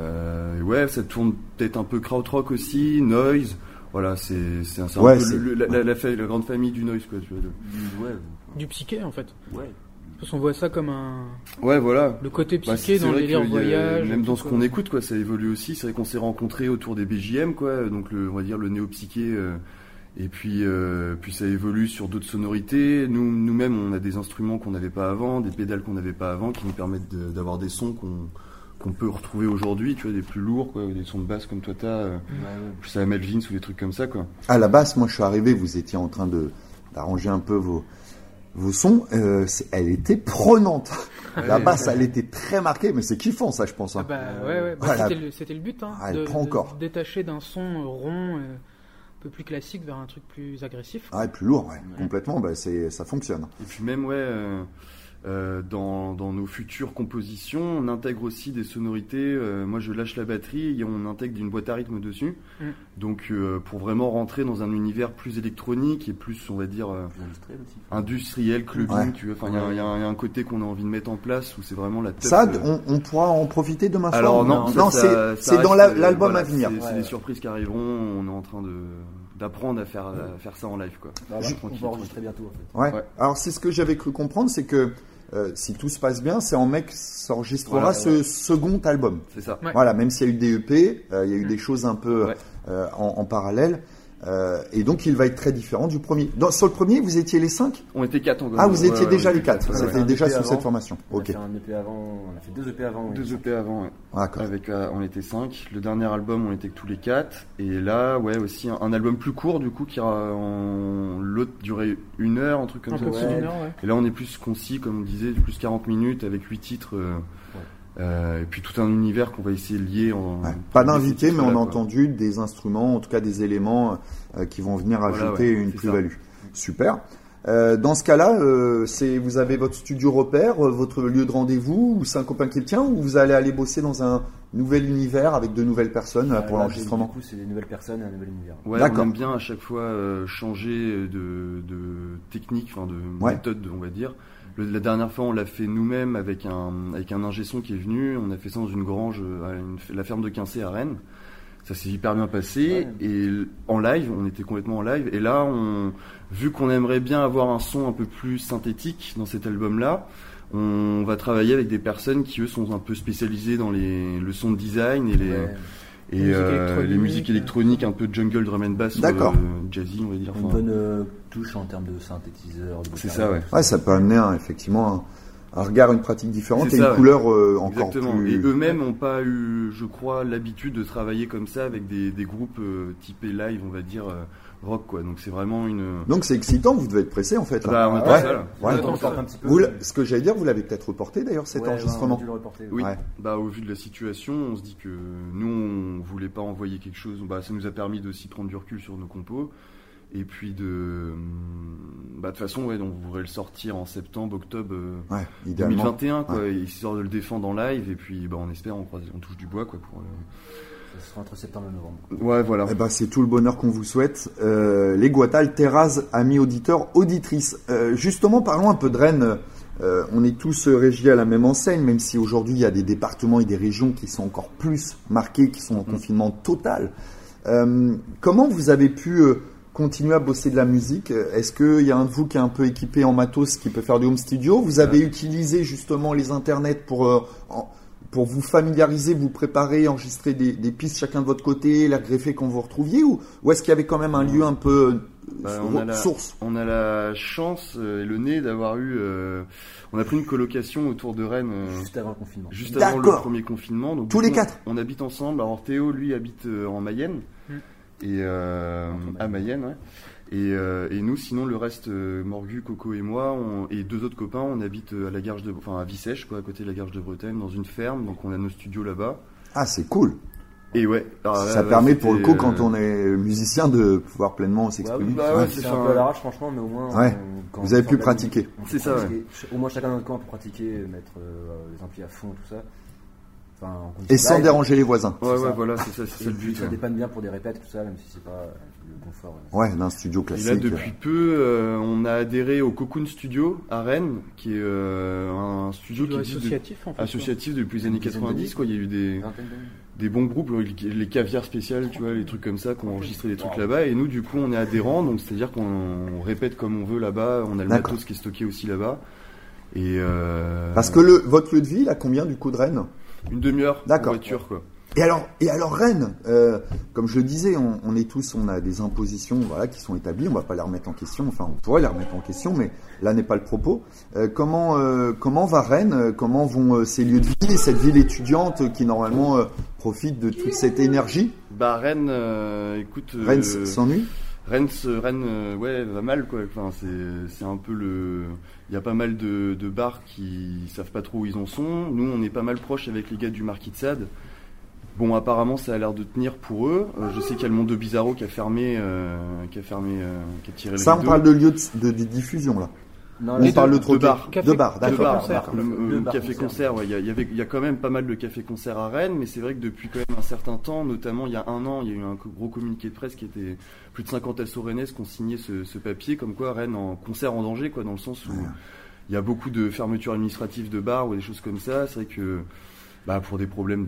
ça tourne peut-être un peu krautrock aussi, noise. Voilà, c'est un peu la grande famille du noise, quoi, tu vois.
Du psyché, en fait.
Ouais.
Parce qu'on voit ça comme un.
Ouais, voilà.
Le côté psyché dans les voyages.
Même dans ce qu'on écoute, quoi, ça évolue aussi. C'est vrai qu'on s'est rencontrés autour des BJM, quoi. Donc on va dire le néo-psyché. Et puis ça évolue sur d'autres sonorités. Nous-mêmes, on a des instruments qu'on n'avait pas avant, des pédales qu'on n'avait pas avant, qui nous permettent d'avoir des sons qu'on peut retrouver aujourd'hui, tu vois, des plus lourds, quoi, des sons de basse comme toi t'as, plus à Melvins ou des trucs comme ça, quoi.
À la basse, moi je suis arrivé, vous étiez en train d'arranger un peu vos sons, elle était prenante. La basse, elle était très marquée, mais c'est kiffant ça, je pense. Hein.
C'était le but, hein,
elle prend encore.
De détacher d'un son rond, un peu plus classique vers un truc plus agressif.
Ah, et plus lourd, complètement. Ça fonctionne.
Et puis même, dans nos futures compositions, on intègre aussi des sonorités. Moi, je lâche la batterie et on intègre une boîte à rythme dessus. Donc, pour vraiment rentrer dans un univers plus électronique et plus, on va dire, industriel, clubbing. Tu vois. Enfin, il y a un côté qu'on a envie de mettre en place où c'est vraiment la tête.
Ça, on pourra en profiter demain soir.
Alors non,
c'est dans l'album à venir.
C'est des surprises qui arriveront. On est en train d'apprendre à faire ça en live, quoi.
On va enregistrer bientôt, en
fait. Ouais. Alors c'est ce que j'avais cru comprendre, c'est que si tout se passe bien, c'est en mai que s'enregistrera ce second album.
C'est ça.
Voilà, même s'il y a eu des EP, il y a eu des choses un peu en parallèle. Et donc il va être très différent du premier. Sur le premier, vous étiez les 5 ?
On était 4 en gros.
Ah, vous étiez déjà les 4. C'était déjà sous cette formation.
On a fait un EP avant, on a fait 2 EP avant.
2 EP avant, ouais.
D'accord.
Avec, on était 5. Le dernier album, on était que tous les 4. Et là, ouais, aussi un album plus court, du coup, l'autre durait 1 heure, un truc comme ça.
Un peu plus d'1 heure, ouais.
Et là, on est plus concis, comme on disait, plus 40 minutes avec 8 titres. Et puis tout un univers qu'on va essayer de lier.
Pas d'invité, mais on a entendu des instruments, en tout cas des éléments qui vont venir ajouter une plus-value. Super. Dans ce cas-là, vous avez votre studio repère, votre lieu de rendez-vous, ou c'est un copain qui le tient, ou vous allez aller bosser dans un nouvel univers avec de nouvelles personnes pour l'enregistrement ?
Du coup, c'est des nouvelles personnes et un nouvel univers.
Ouais, on aime bien à chaque fois changer de technique, enfin de méthode, on va dire. La dernière fois, on l'a fait nous-mêmes avec un ingé son qui est venu. On a fait ça dans une grange, la ferme de Quincé à Rennes. Ça s'est hyper bien passé. Ouais. Et en live, on était complètement en live. Et là, vu qu'on aimerait bien avoir un son un peu plus synthétique dans cet album-là, on va travailler avec des personnes qui, eux, sont un peu spécialisées dans le son design et les musiques électroniques, un peu jungle, drum and bass, jazzy, on va dire.
Une bonne touche en termes de synthétiseur.
C'est ça, ouais.
Ouais, ça peut amener effectivement un regard, une pratique différente et une couleur encore plus...
Et eux-mêmes n'ont pas eu, je crois, l'habitude de travailler comme ça avec des groupes typés live, on va dire, rock, quoi. Donc c'est vraiment
Donc c'est excitant, vous devez être pressé en fait.
Là. On est ça, là.
Ce que j'allais dire, vous l'avez peut-être reporté d'ailleurs cet enregistrement.
On a dû le reporter.
Oui. Au vu de la situation, on se dit que nous on voulait pas envoyer quelque chose. Ça nous a permis d'aussi prendre du recul sur nos compos. Et puis de toute façon, on voudrait le sortir en septembre, octobre 2021, quoi, histoire de le défendre en live. Et puis on espère, on touche du bois, quoi, pour.
Ça sera entre septembre et novembre.
Ouais, voilà.
C'est tout le bonheur qu'on vous souhaite. Les Guatal, Terraz, amis auditeurs, auditrices. Justement, parlons un peu de Rennes. On est tous régis à la même enseigne, même si aujourd'hui il y a des départements et des régions qui sont encore plus marqués, qui sont en confinement total. Comment vous avez pu continuer à bosser de la musique? Est-ce qu'il y a un de vous qui est un peu équipé en matos qui peut faire du home studio? Vous avez utilisé justement les internets pour vous familiariser, vous préparer, enregistrer des pistes chacun de votre côté, la greffer quand vous retrouviez, ou est-ce qu'il y avait quand même un lieu un peu source?
On a la chance et le nez d'avoir eu... on a pris une colocation autour de Rennes
juste avant le confinement.
Juste avant le premier confinement. Donc,
tous les 4
on habite ensemble. Alors Théo, lui, habite en Mayenne. Et à Mayenne, ouais. Et nous, sinon, le reste, Morgu, Coco et moi, et 2 autres copains, on habite à la Garge à Vissèche, quoi, à côté de la Garge de Bretagne, dans une ferme. Donc, on a nos studios là-bas.
Ah, c'est cool.
Et ouais.
Ça permet pour le coup, quand on est musicien, de pouvoir pleinement s'exprimer.
C'est un peu à l'arrache, franchement, mais au moins.
Vous avez pu pratiquer.
C'est ça, ouais.
Au moins, chacun dans notre coin pour pratiquer, mettre les amplis à fond, tout ça.
Et sans déranger les voisins.
Ouais, voilà, c'est ça le but.
Ça dépanne bien pour des répètes, tout ça, même si c'est pas le confort.
Ouais, d'un studio classique.
Et là, depuis peu, on a adhéré au Cocoon Studio à Rennes, qui est un studio qui associatif depuis les années 90. Quoi. Il y a eu des bons groupes, les caviars spéciales, tu vois, les trucs comme ça, qui ont enregistré des trucs là-bas. Et nous, du coup, on est adhérents, donc c'est-à-dire qu'on répète comme on veut là-bas. On a le matos qui est stocké aussi là-bas. Et
parce que votre lieu de vie, il a combien du coup de Rennes?
Une demi-heure en voiture, quoi.
Et alors Rennes, comme je le disais, on a des impositions, qui sont établies. On va pas les remettre en question. Enfin, on pourrait les remettre en question, mais là n'est pas le propos. Comment va Rennes? Comment vont ces lieux de vie, cette ville étudiante qui normalement profite de toute cette énergie?
Rennes, écoute.
Rennes s'ennuie.
Rennes, va mal, quoi. Enfin, c'est un peu il y a pas mal de bars qui savent pas trop où ils en sont. Nous, on est pas mal proches avec les gars du Marquis de Sade. Bon, apparemment, ça a l'air de tenir pour eux. Je sais qu'il y a le Monde de Bizarro qui a fermé, qui a tiré le rideau.
Ça, on parle de lieu de diffusion, là.
Non,
on parle de
bar.
De bar, d'accord.
Le café-concert, il y a quand même pas mal de café-concert à Rennes, mais c'est vrai que depuis quand même un certain temps, notamment il y a 1 an, il y a eu un gros communiqué de presse qui était plus de 50 SO rennais qui ont signé ce papier, comme quoi Rennes en concert en danger, quoi, dans le sens où il y a beaucoup de fermetures administratives de bars ou des choses comme ça. C'est vrai que pour des problèmes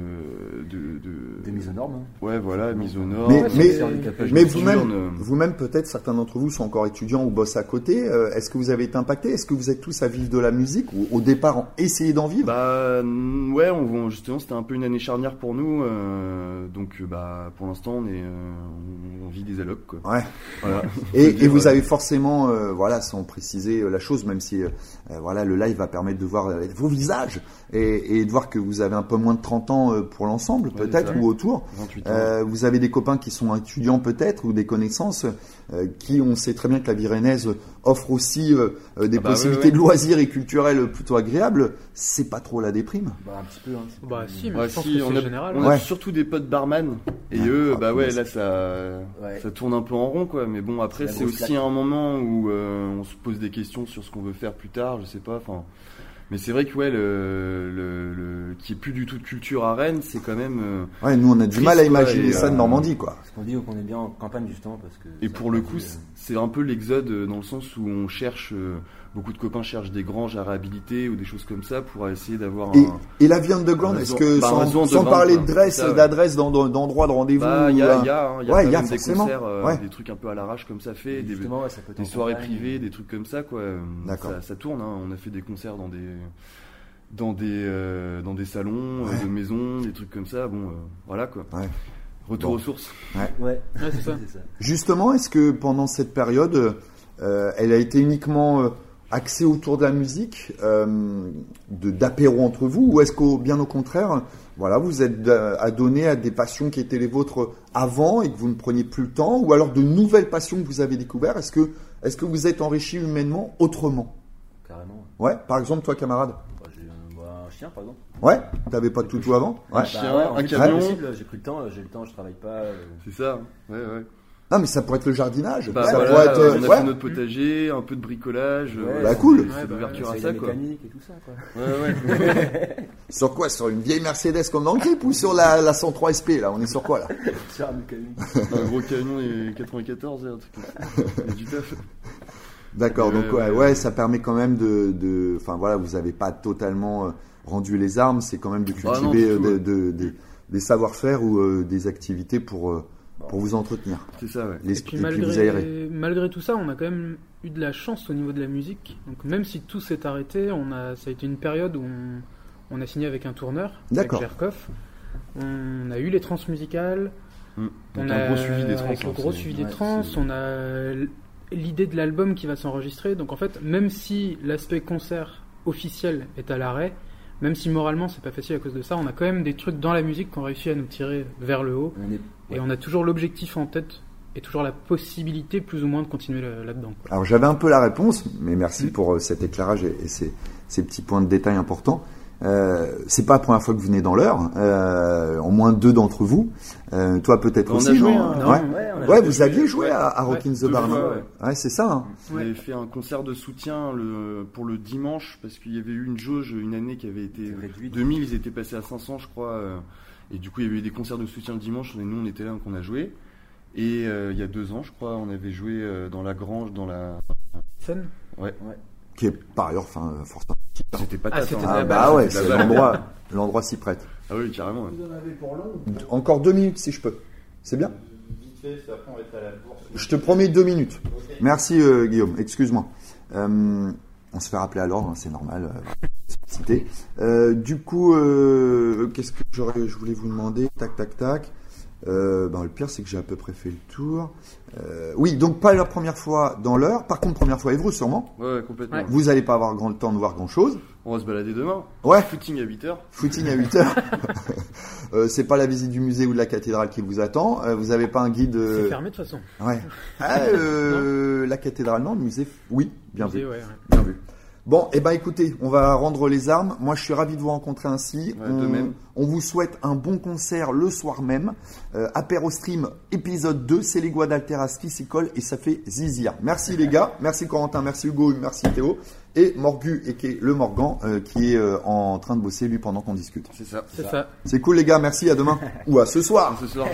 des mises aux normes.
Ouais, voilà, mise aux normes.
Mais vous-même, peut-être, certains d'entre vous sont encore étudiants ou bossent à côté. Est-ce que vous avez été impacté? Est-ce que vous êtes tous à vivre de la musique ou au départ essayer d'en vivre?
Ouais, justement, c'était un peu une année charnière pour nous. Donc, pour l'instant, on vit des allocs, quoi.
Ouais.
Voilà.
Et vous avez forcément, sans préciser la chose, même si le live va permettre de voir vos visages et de voir que vous avez un peu moins de 30 ans pour l'ensemble, peut-être, ou autour. 28 ans. Vous avez des copains qui sont étudiants, peut-être, ou des connaissances qui, on sait très bien que la vie rennaise offre aussi des possibilités de loisirs et culturels plutôt agréables. C'est pas trop la déprime?
Un petit peu.
Mais je pense que c'est général.
On a surtout des potes barman. Et eux, là, ça tourne un peu en rond, quoi. Mais bon, après, c'est aussi un moment où on se pose des questions sur ce qu'on veut faire plus tard, je sais pas, mais c'est vrai que qu'il n'y ait plus du tout de culture à Rennes, c'est quand même.
Nous on a du mal à imaginer ça de Normandie, quoi.
Parce qu'on dit qu'on est bien en campagne justement parce que.
Et pour le coup, c'est un peu l'exode dans le sens où on cherche. Beaucoup de copains cherchent des granges à réhabiliter ou des choses comme ça pour essayer d'avoir.
Et la vie underground, est-ce que sans parler d'adresse, d'endroit de rendez-vous,
il y a des
forcément
concerts, des trucs un peu à l'arrache comme ça fait, des soirées privées, des trucs comme ça, quoi.
D'accord.
Ça tourne. On a fait des concerts dans des salons de maisons, des trucs comme ça. Voilà, quoi. Ouais. Retour aux sources.
Ouais,
c'est ça.
Justement, est-ce que pendant cette période, elle a été uniquement axé autour de la musique, d'apéro entre vous, ou est-ce que bien au contraire, vous êtes adonné à des passions qui étaient les vôtres avant et que vous ne preniez plus le temps, ou alors de nouvelles passions que vous avez découvertes? Est-ce que vous êtes enrichi humainement autrement?
Carrément.
Ouais, par exemple, toi, camarade?
J'ai un chien, par exemple.
Ouais, t'avais pas de toutou avant?
Un chien, un camion.
J'ai pris le temps, je travaille pas.
C'est ça, ouais.
Non, mais ça pourrait être le jardinage.
Ça pourrait être. On a fait notre potager, un peu de bricolage.
Cool.
L'ouverture à ça, quoi.
Mécanique et tout ça, quoi.
Ouais.
Sur quoi? Sur une vieille Mercedes comme dans le clip ou sur la 103 SP, là? On est sur quoi, là?
Sur un mécanique.
Un gros camion et 94, un truc comme ça. Du taf.
D'accord, donc ça permet quand même vous avez pas totalement rendu les armes, c'est quand même de cultiver des savoir-faire ou des activités pour vous entretenir.
C'est ça, ouais.
Et puis malgré tout ça, on a quand même eu de la chance au niveau de la musique. Donc même si tout s'est arrêté, ça a été une période où on a signé avec un tourneur, avec Jerkoff. On a eu les trans musicales.
On a un gros suivi des trans.
Avec le gros suivi des trans, on a l'idée de l'album qui va s'enregistrer. Donc en fait, même si l'aspect concert officiel est à l'arrêt, même si moralement c'est pas facile à cause de ça, on a quand même des trucs dans la musique qui ont réussi à nous tirer vers le haut. Et on a toujours l'objectif en tête et toujours la possibilité plus ou moins de continuer là-dedans.
Alors j'avais un peu la réponse, mais merci pour cet éclairage et ces petits points de détail importants. C'est pas la première fois que vous venez dans l'heure, au moins 2 d'entre vous. Toi peut-être aussi, non? Ouais, vous aviez joué à Rockin' the Barn. Ouais, c'est ça. Hein.
On avait fait un concert de soutien pour le dimanche parce qu'il y avait eu une jauge une année qui avait été 2000, ils étaient passés à 500, je crois. Et du coup, il y avait eu des concerts de soutien le dimanche. Et nous, on était là, donc on a joué. Et il y a 2 ans, je crois, on avait joué dans la grange, dans la
scène.
Ouais.
Qui est par ailleurs, forcément.
C'était pas
l'endroit s'y prête.
Ah oui, carrément.
Vous en avez pour long?
Encore 2 minutes si je peux. C'est bien?
Vite fait, après on va être à la bourse.
Je te promets 2 minutes. Okay. Merci Guillaume, excuse-moi. On se fait rappeler à l'ordre, c'est normal. Du coup, qu'est-ce que je voulais vous demander? Tac. Le pire, c'est que j'ai à peu près fait le tour. Oui, donc pas la première fois dans l'heure. Par contre, première fois Évreux, sûrement.
Ouais, complètement. Ouais.
Vous n'allez pas avoir le temps de voir grand-chose.
On va se balader demain.
Ouais.
Footing à 8h.
Footing à 8h. C'est pas la visite du musée ou de la cathédrale qui vous attend. Vous n'avez pas un guide.
C'est fermé de toute façon.
Ouais. La cathédrale, non. Le musée, oui. Bien vu.
Ouais.
Bien vu. Bon, écoutez, on va rendre les armes. Moi, je suis ravi de vous rencontrer ainsi. On vous souhaite un bon concert le soir même. Apéro Stream, épisode 2, c'est les Guadalteras qui s'y collent et ça fait zizir. Merci les gars, merci Corentin, merci Hugo, merci Théo. Et Morgu, et qui est le Morgan, qui est en train de bosser lui pendant qu'on discute.
C'est ça.
C'est cool les gars, merci, à demain. Ou à ce soir.
À ce soir.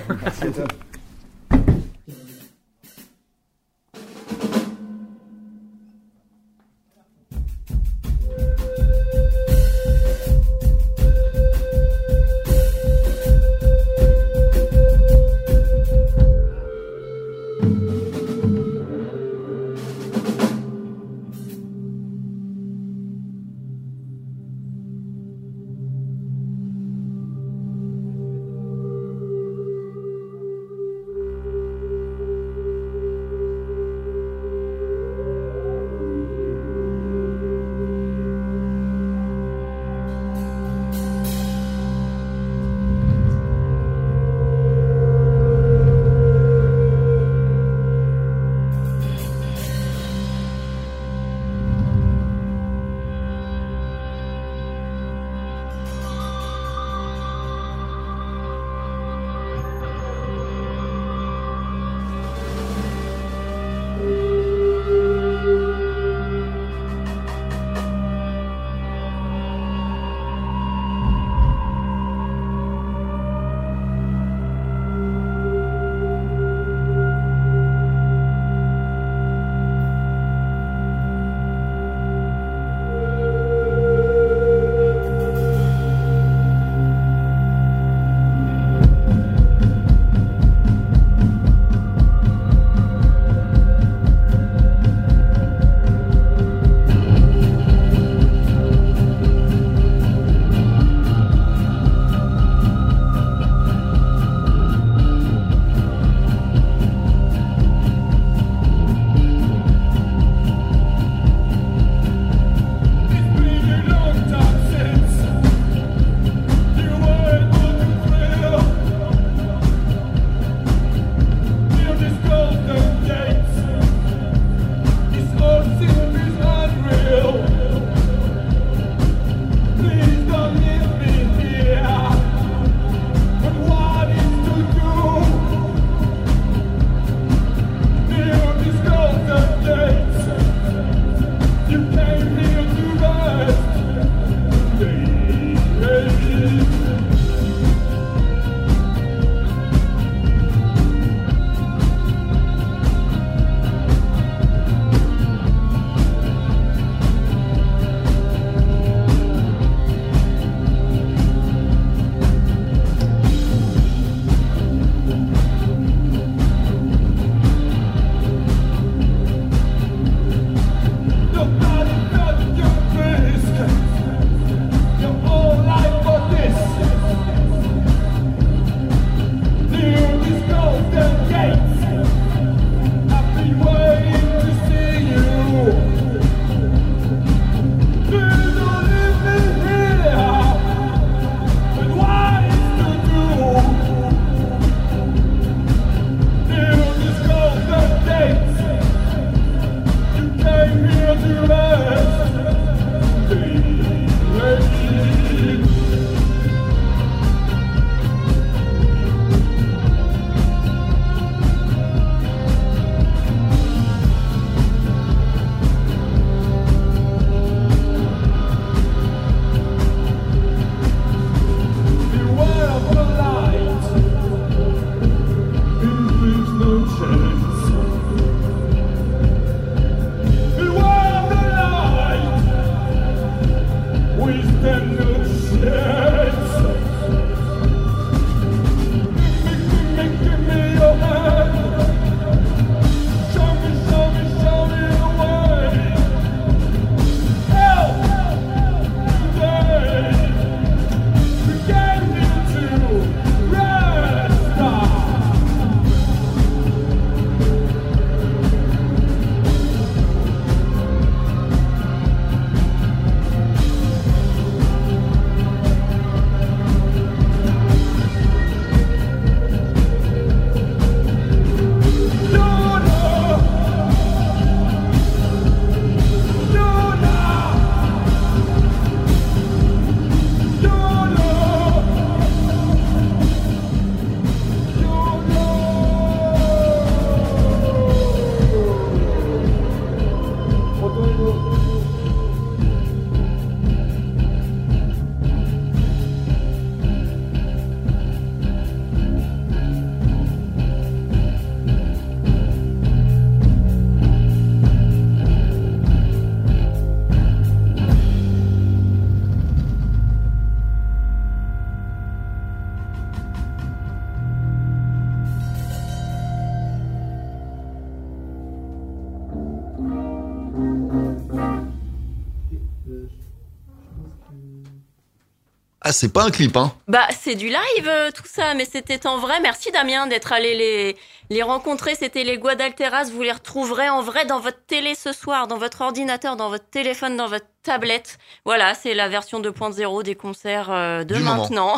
Ah, c'est pas un clip, hein.
Bah, c'est du live, tout ça, mais c'était en vrai. Merci Damien d'être allé les rencontrer. C'était les Guadalteras. Vous les retrouverez en vrai dans votre télé ce soir, dans votre ordinateur, dans votre téléphone, dans votre tablette. Voilà, c'est la version 2.0 des concerts de maintenant.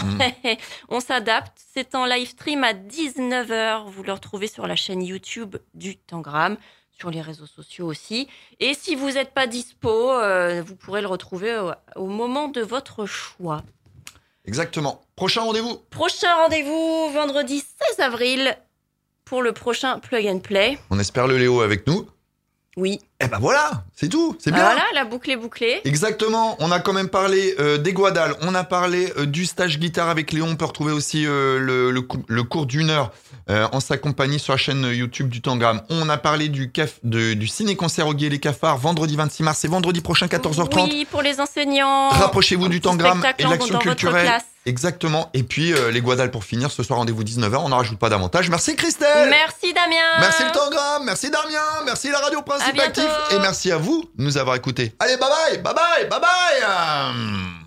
On s'adapte. C'est en live stream à 19h. Vous le retrouvez sur la chaîne YouTube du Tangram, sur les réseaux sociaux aussi. Et si vous n'êtes pas dispo, vous pourrez le retrouver au moment de votre choix.
Exactement. Prochain rendez-vous.
Prochain rendez-vous, vendredi 16 avril, pour le prochain Plug and Play.
On espère le Léo avec nous.
Oui.
Eh ben voilà, c'est tout, c'est bien.
Voilà, la boucle est bouclée.
Exactement, on a quand même parlé des Guadal, on a parlé du stage guitare avec Léon, on peut retrouver aussi le cours d'une heure en sa compagnie sur la chaîne YouTube du Tangram. On a parlé du ciné-concert au Gué les Cafards, vendredi 26 mars et vendredi prochain 14h30.
Oui, pour les enseignants.
Rapprochez-vous du Tangram et de l'action
dans
culturelle.
Votre classe.
Exactement, et puis les Guadal pour finir, ce soir rendez-vous 19h, on n'en rajoute pas davantage. Merci Christelle.
Merci Damien.
Merci le Tangram, merci Damien, merci la radio Principe Actif et merci à vous de nous avoir écoutés. Allez, bye bye, bye bye, bye bye.